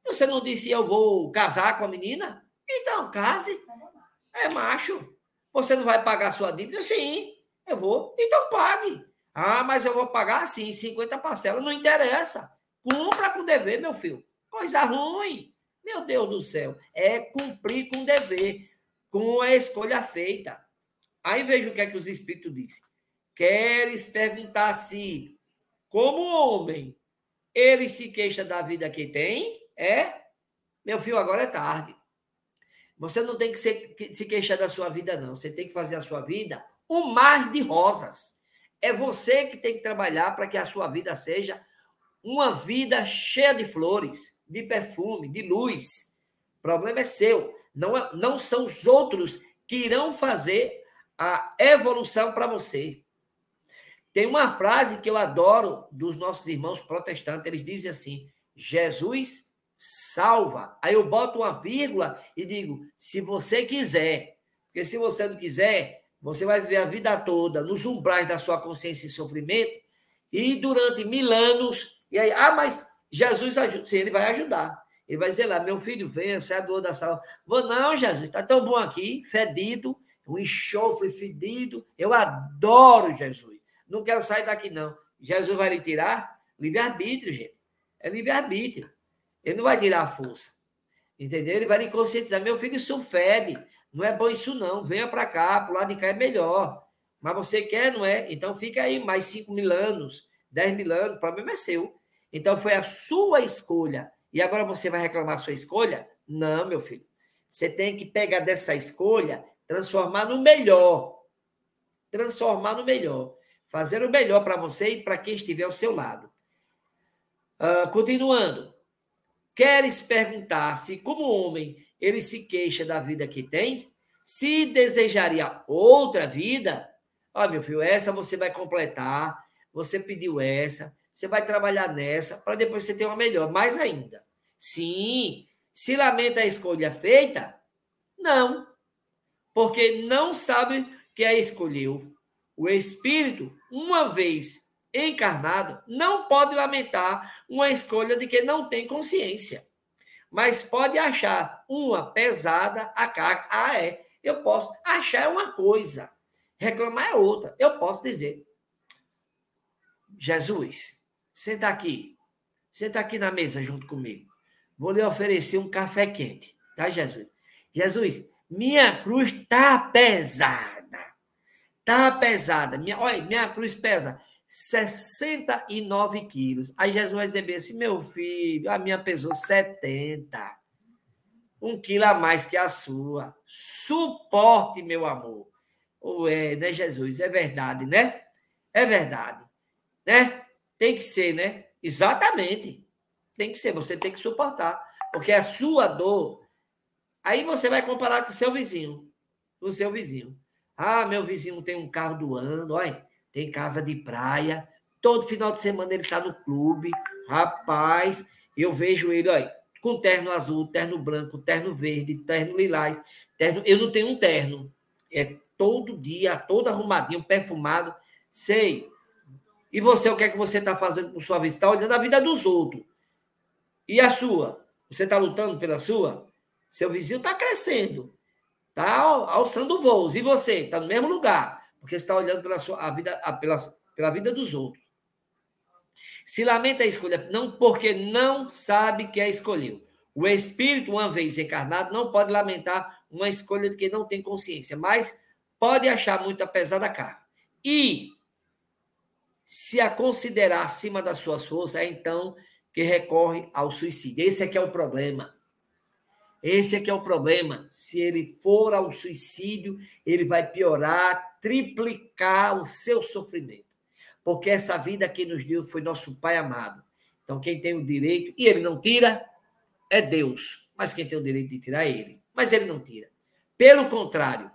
Você não disse eu vou casar com a menina? Então, case. É macho. Você não vai pagar a sua dívida? Sim, eu vou. Então, pague. Ah, mas eu vou pagar, sim, cinquenta parcelas. Não interessa. Cumpra com o dever, meu filho. Coisa ruim. Meu Deus do céu. É cumprir com o dever, com a escolha feita. Aí veja o que é que os Espíritos dizem. Queres perguntar se, como homem, ele se queixa da vida que tem? É? Meu filho, agora é tarde. Você não tem que se queixar da sua vida, não. Você tem que fazer a sua vida um mar de rosas. É você que tem que trabalhar para que a sua vida seja uma vida cheia de flores, de perfume, de luz. O problema é seu. Não, é, não são os outros que irão fazer a evolução para você. Tem uma frase que eu adoro dos nossos irmãos protestantes. Eles dizem assim, Jesus salva. Aí eu boto uma vírgula e digo, se você quiser. Porque se você não quiser, você vai viver a vida toda nos umbrais da sua consciência e sofrimento e durante mil anos... E aí, ah, mas Jesus ajuda. Sim, ele vai ajudar. Ele vai dizer lá, meu filho, venha, sai do da sala. Vou, não, Jesus, está tão bom aqui, fedido, um enxofre fedido. Eu adoro Jesus. Não quero sair daqui, não. Jesus vai lhe tirar? Livre-arbítrio, gente. É livre-arbítrio. Ele não vai tirar a força. Entendeu? Ele vai lhe conscientizar. Meu filho, isso fede. Não é bom isso, não. Venha para cá, para o lado de cá é melhor. Mas você quer, não é? Então fica aí mais cinco mil anos, dez mil anos, o problema é seu. Então foi a sua escolha. E agora você vai reclamar a sua escolha? Não, meu filho. Você tem que pegar dessa escolha, transformar no melhor. Transformar no melhor. Fazer o melhor para você e para quem estiver ao seu lado. Uh, continuando. Queres perguntar se, como homem, ele se queixa da vida que tem? Se desejaria outra vida? Ó, oh, meu filho, essa você vai completar. Você pediu essa. Você vai trabalhar nessa para depois você ter uma melhor. Mais ainda. Sim. Se lamenta a escolha feita? Não. Porque não sabe que a escolheu. O espírito, uma vez encarnado, não pode lamentar uma escolha de que não tem consciência. Mas pode achar uma pesada a carga. Ah, é. Eu posso. Achar é uma coisa. Reclamar é outra. Eu posso dizer, Jesus, senta aqui. Senta aqui na mesa junto comigo. Vou lhe oferecer um café quente. Tá, Jesus? Jesus, minha cruz está pesada. Tá pesada. Minha, olha, minha cruz pesa sessenta e nove quilos. Aí Jesus vai dizer assim, meu filho, a minha pesou setenta. Um quilo a mais que a sua. Suporte, meu amor. Ou é, né, Jesus? É verdade, né? É verdade. Né? Tem que ser, né? Exatamente. Tem que ser. Você tem que suportar. Porque a sua dor... Aí você vai comparar com o seu vizinho. Com o seu vizinho. Ah, meu vizinho tem um carro do ano, olha, tem casa de praia, todo final de semana ele está no clube. Rapaz, eu vejo ele, olha, com terno azul, terno branco, terno verde, terno lilás, terno... Eu não tenho um terno, é todo dia, todo arrumadinho, perfumado, sei. E você, o que é que você está fazendo com sua vida? Está olhando a vida dos outros. E a sua? Você está lutando pela sua? Seu vizinho está crescendo. Está alçando voos. E você? Está no mesmo lugar. Porque você está olhando pela, sua, a vida, a, pela, pela vida dos outros. Se lamenta a escolha, não porque não sabe que a escolheu. O espírito, uma vez encarnado, não pode lamentar uma escolha de quem não tem consciência, mas pode achar muito pesada a carga. E, se a considerar acima das suas forças, é então que recorre ao suicídio. Esse é que é o problema. Esse é que é o problema. Se ele for ao suicídio, ele vai piorar, triplicar o seu sofrimento. Porque essa vida que nos deu foi nosso Pai amado. Então, quem tem o direito, e ele não tira, é Deus. Mas quem tem o direito de tirar é ele. Mas ele não tira. Pelo contrário,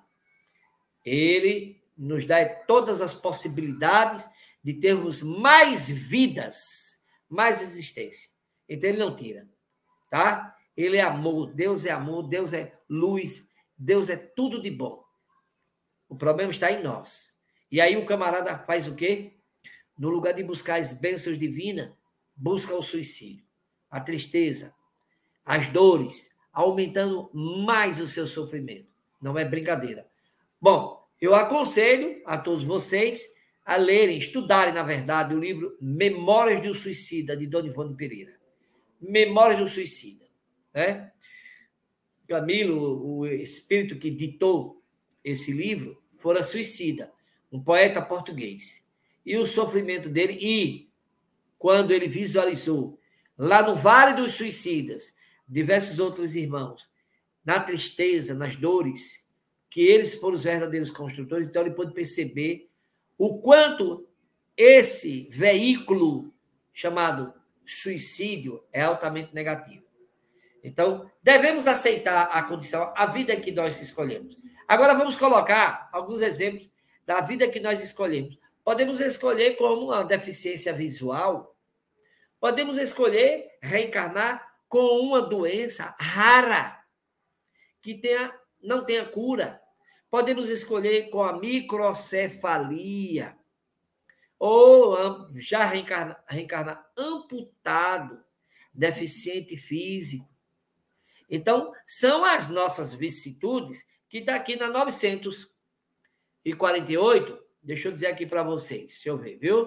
ele nos dá todas as possibilidades de termos mais vidas, mais existência. Então, ele não tira. Tá? Ele é amor, Deus é amor, Deus é luz, Deus é tudo de bom. O problema está em nós. E aí o camarada faz o quê? No lugar de buscar as bênçãos divinas, busca o suicídio, a tristeza. as dores, aumentando mais o seu sofrimento. Não é brincadeira. Bom, eu aconselho a todos vocês a lerem, estudarem, na verdade, o livro Memórias de um Suicida, de Dona Ivone Pereira. Memórias de um Suicida. Né? Camilo, o espírito que ditou esse livro, fora suicida, um poeta português. E o sofrimento dele, e quando ele visualizou, lá no Vale dos Suicidas, diversos outros irmãos, na tristeza, nas dores, que eles foram os verdadeiros construtores, então ele pôde perceber o quanto esse veículo chamado suicídio é altamente negativo. Então, devemos aceitar a condição, a vida que nós escolhemos. Agora, vamos colocar alguns exemplos da vida que nós escolhemos. Podemos escolher como uma deficiência visual, podemos escolher reencarnar com uma doença rara, que tenha, não tenha cura. Podemos escolher com a microcefalia, ou já reencarnar, reencarnar amputado, deficiente físico. Então, são as nossas vicissitudes que está aqui na novecentos e quarenta e oito. Deixa eu dizer aqui para vocês. Deixa eu ver, viu?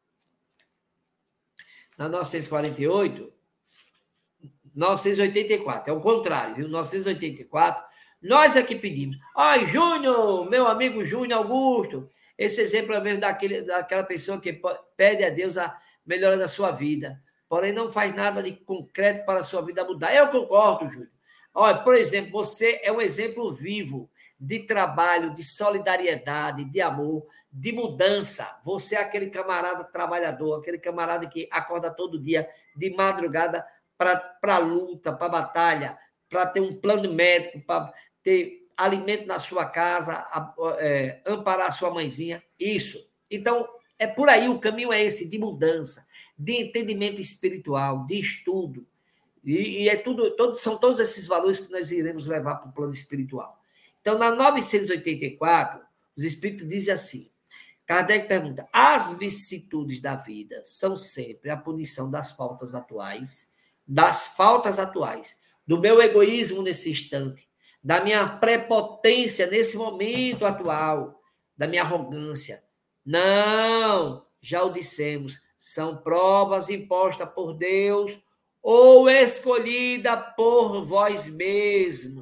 Na novecentos e quarenta e oito, novecentos e oitenta e quatro. É o contrário, viu? novecentos e oitenta e quatro. Nós é que pedimos. Ai, Júnior, meu amigo Júnior Augusto. Esse exemplo é mesmo daquele, daquela pessoa que pede a Deus a melhora da sua vida, porém não faz nada de concreto para a sua vida mudar. Eu concordo, Júlio. Olha, por exemplo, você é um exemplo vivo de trabalho, de solidariedade, de amor, de mudança. Você é aquele camarada trabalhador, aquele camarada que acorda todo dia de madrugada para a luta, para a batalha, para ter um plano médico, para ter alimento na sua casa, a, é, amparar a sua mãezinha. Isso. Então, é por aí, o caminho é esse, de mudança, de entendimento espiritual, de estudo. E, e é tudo, todo, são todos esses valores que nós iremos levar para o plano espiritual. Então, na novecentos e oitenta e quatro, os espíritos dizem assim, Kardec pergunta, as vicissitudes da vida são sempre a punição das faltas atuais, das faltas atuais, do meu egoísmo nesse instante, da minha prepotência nesse momento atual, da minha arrogância. Não, já o dissemos, são provas impostas por Deus ou escolhida por vós mesmo,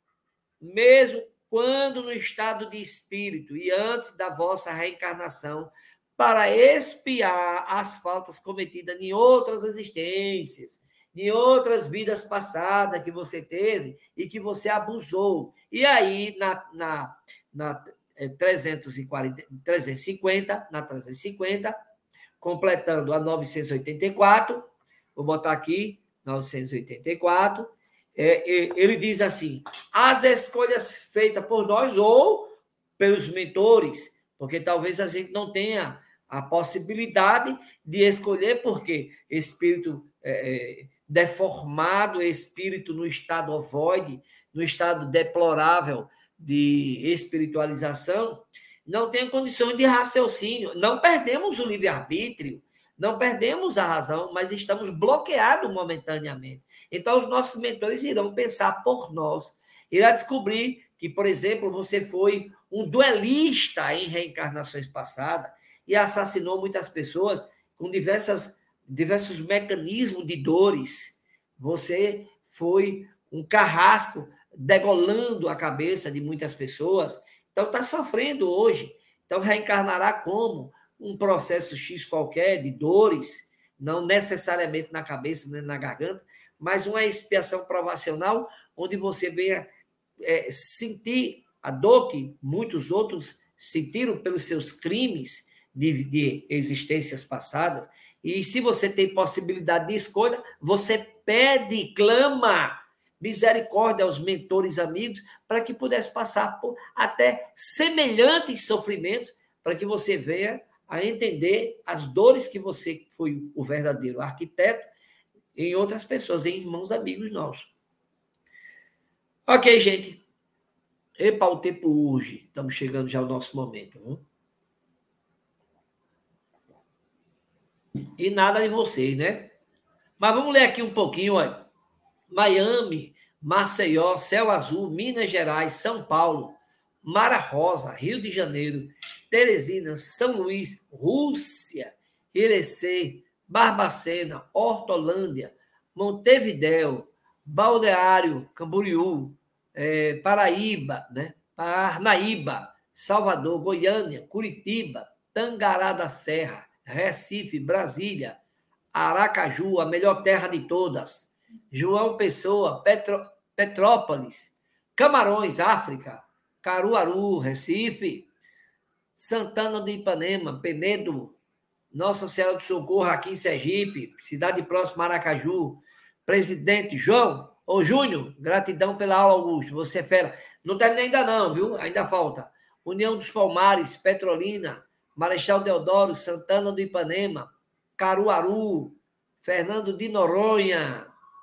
mesmo quando no estado de espírito e antes da vossa reencarnação, para expiar as faltas cometidas em outras existências, em outras vidas passadas que você teve e que você abusou. E aí, na, na, na trezentos e quarenta, trezentos e cinquenta, na trezentos e cinquenta, completando a novecentos e oitenta e quatro, vou botar aqui, novecentos e oitenta e quatro, é, ele diz assim, as escolhas feitas por nós ou pelos mentores, porque talvez a gente não tenha a possibilidade de escolher, porque espírito é, deformado, espírito no estado ovoide, no estado deplorável de espiritualização, não tem condições de raciocínio. Não perdemos o livre-arbítrio, não perdemos a razão, mas estamos bloqueados momentaneamente. Então, os nossos mentores irão pensar por nós, irá descobrir que, por exemplo, você foi um duelista em reencarnações passadas e assassinou muitas pessoas com diversas, diversos mecanismos de dores. Você foi um carrasco degolando a cabeça de muitas pessoas. Então, está sofrendo hoje. Então, reencarnará como? Um processo X qualquer de dores, não necessariamente na cabeça nem na garganta, mas uma expiação provacional onde você venha é, sentir a dor que muitos outros sentiram pelos seus crimes de, de existências passadas. E se você tem possibilidade de escolha, você pede, clama misericórdia aos mentores amigos para que pudesse passar por até semelhantes sofrimentos para que você venha a entender as dores que você foi o verdadeiro arquiteto em outras pessoas, em irmãos amigos nossos. Ok, gente. Epa, o tempo urge. Estamos chegando já ao nosso momento. Viu? E nada de vocês, né? Mas vamos ler aqui um pouquinho, olha. Miami, Maceió, Céu Azul, Minas Gerais, São Paulo, Mara Rosa, Rio de Janeiro, Teresina, São Luís, Rússia, Irecê, Barbacena, Hortolândia, Montevidéu, Balneário, Camboriú, é, Paraíba, né? Parnaíba, Salvador, Goiânia, Curitiba, Tangará da Serra, Recife, Brasília, Aracaju, a melhor terra de todas, João Pessoa, Petro, Petrópolis, Camarões, África, Caruaru, Recife, Santana do Ipanema, Penedo, Nossa Senhora do Socorro, aqui em Sergipe, cidade próxima, Aracaju, Presidente João, ou Júnior, gratidão pela aula, Augusto, você é fera. Não terminei ainda não, viu? Ainda falta. União dos Palmares, Petrolina, Marechal Deodoro, Santana do Ipanema, Caruaru, Fernando de Noronha,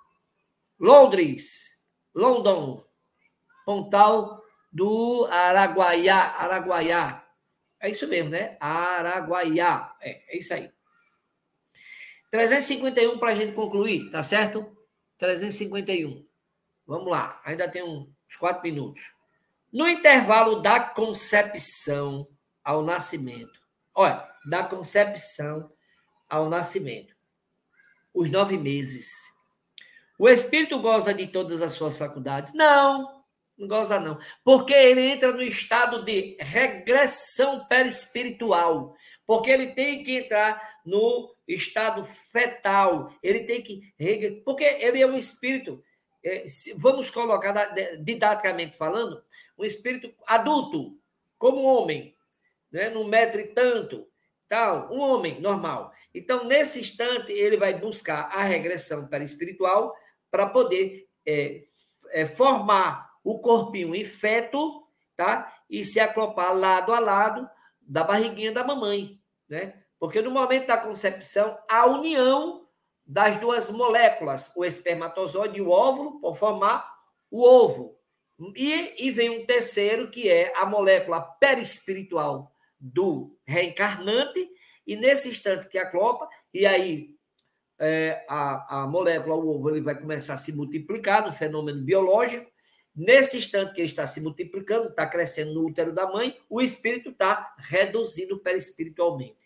Londres, London, Pontal do Araguaiá, Araguaiá. É isso mesmo, né? Araguaiá. É, é isso aí. trezentos e cinquenta e um para a gente concluir, tá certo? trezentos e cinquenta e um. Vamos lá, ainda tem uns quatro minutos. No intervalo da concepção ao nascimento, olha, da concepção ao nascimento, os nove meses, o espírito goza de todas as suas faculdades? Não, não goza não, porque ele entra no estado de regressão perispiritual, porque ele tem que entrar no estado fetal, ele tem que... Porque ele é um espírito, é, vamos colocar didaticamente falando, um espírito adulto, como homem, né, num metro e tanto, tal, um homem normal. Então, nesse instante, ele vai buscar a regressão perispiritual para poder é, é, formar o corpinho em feto, tá? E se acoplar lado a lado da barriguinha da mamãe, né? Porque no momento da concepção, a união das duas moléculas, o espermatozoide e o óvulo, para formar o ovo. E, e vem um terceiro, que é a molécula perispiritual do reencarnante, e nesse instante que acopla, e aí é, a, a molécula, o ovo, ele vai começar a se multiplicar no fenômeno biológico. Nesse instante que ele está se multiplicando, está crescendo no útero da mãe, o espírito está reduzindo perispiritualmente.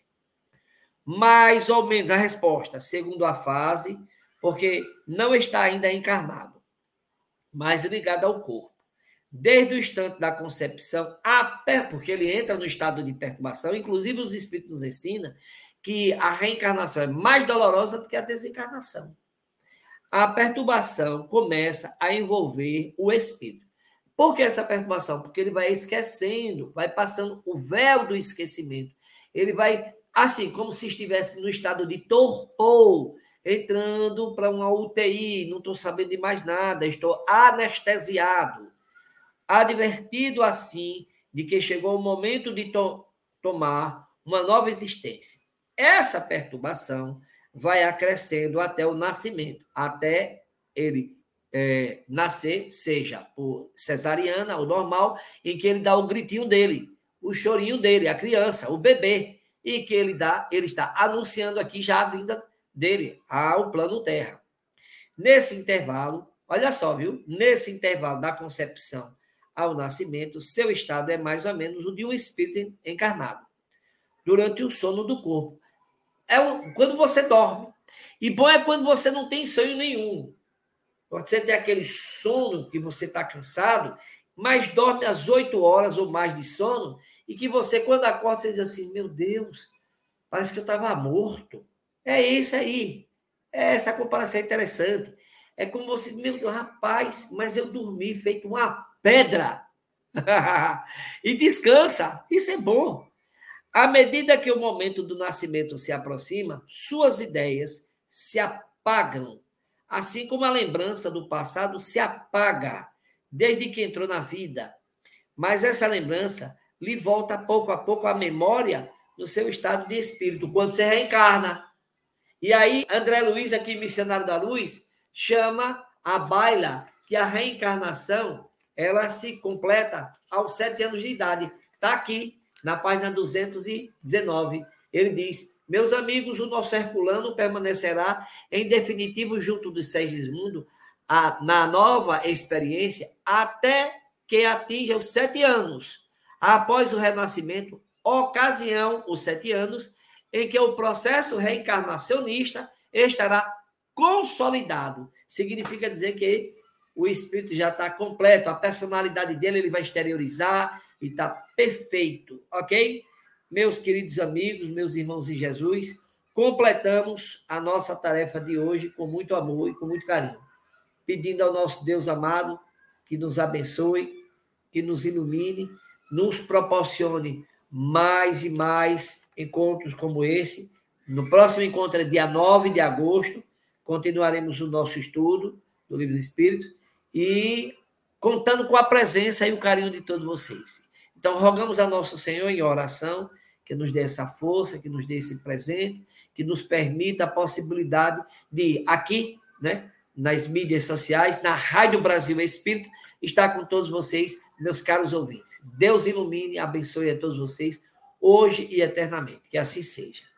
Mais ou menos a resposta, segundo a fase, porque não está ainda encarnado, mas ligado ao corpo. Desde o instante da concepção, até porque ele entra no estado de perturbação, inclusive os espíritos nos ensinam que a reencarnação é mais dolorosa do que a desencarnação. A perturbação começa a envolver o espírito. Por que essa perturbação? Porque ele vai esquecendo, vai passando o véu do esquecimento. Ele vai, assim, como se estivesse no estado de torpor, entrando para uma U T I, não estou sabendo de mais nada, estou anestesiado. Advertido, assim, de que chegou o momento de to- tomar uma nova existência. Essa perturbação vai acrescendo até o nascimento, até ele é, nascer, seja por cesariana ou normal, em que ele dá o gritinho dele, o chorinho dele, a criança, o bebê, e que ele dá, ele está anunciando aqui já a vinda dele ao plano Terra. Nesse intervalo, olha só, viu? Nesse intervalo da concepção ao nascimento, seu estado é mais ou menos o de um espírito encarnado, durante o sono do corpo. É quando você dorme. E bom é quando você não tem sonho nenhum. Você tem aquele sono que você está cansado, mas dorme às oito horas ou mais de sono, e que você, quando acorda, você diz assim, meu Deus, parece que eu estava morto. É isso aí. É, essa comparação é interessante. É como você, meu Deus, rapaz, mas eu dormi feito uma pedra. E descansa. Isso é bom. À medida que o momento do nascimento se aproxima, suas ideias se apagam, assim como a lembrança do passado se apaga desde que entrou na vida. Mas essa lembrança lhe volta pouco a pouco à memória no seu estado de espírito, quando você reencarna. E aí, André Luiz, aqui, missionário da luz, chama a baila que a reencarnação ela se completa aos sete anos de idade. Está aqui, na página duzentos e dezenove. Ele diz, meus amigos, o nosso Herculano permanecerá em definitivo junto dos seis do mundo a, na nova experiência até que atinja os sete anos, após o renascimento, ocasião, os sete anos, em que o processo reencarnacionista estará consolidado. Significa dizer que o espírito já está completo, a personalidade dele ele vai exteriorizar e está perfeito, ok? Meus queridos amigos, meus irmãos em Jesus, completamos a nossa tarefa de hoje com muito amor e com muito carinho, pedindo ao nosso Deus amado que nos abençoe, que nos ilumine, nos proporcione mais e mais encontros como esse. No próximo encontro é dia nove de agosto, continuaremos o nosso estudo do Livro do Espírito e contando com a presença e o carinho de todos vocês. Então, rogamos a nosso Senhor em oração que nos dê essa força, que nos dê esse presente, que nos permita a possibilidade de, aqui, né, nas mídias sociais, na Rádio Brasil Espírita, estar com todos vocês, meus caros ouvintes. Deus ilumine e abençoe a todos vocês, hoje e eternamente. Que assim seja.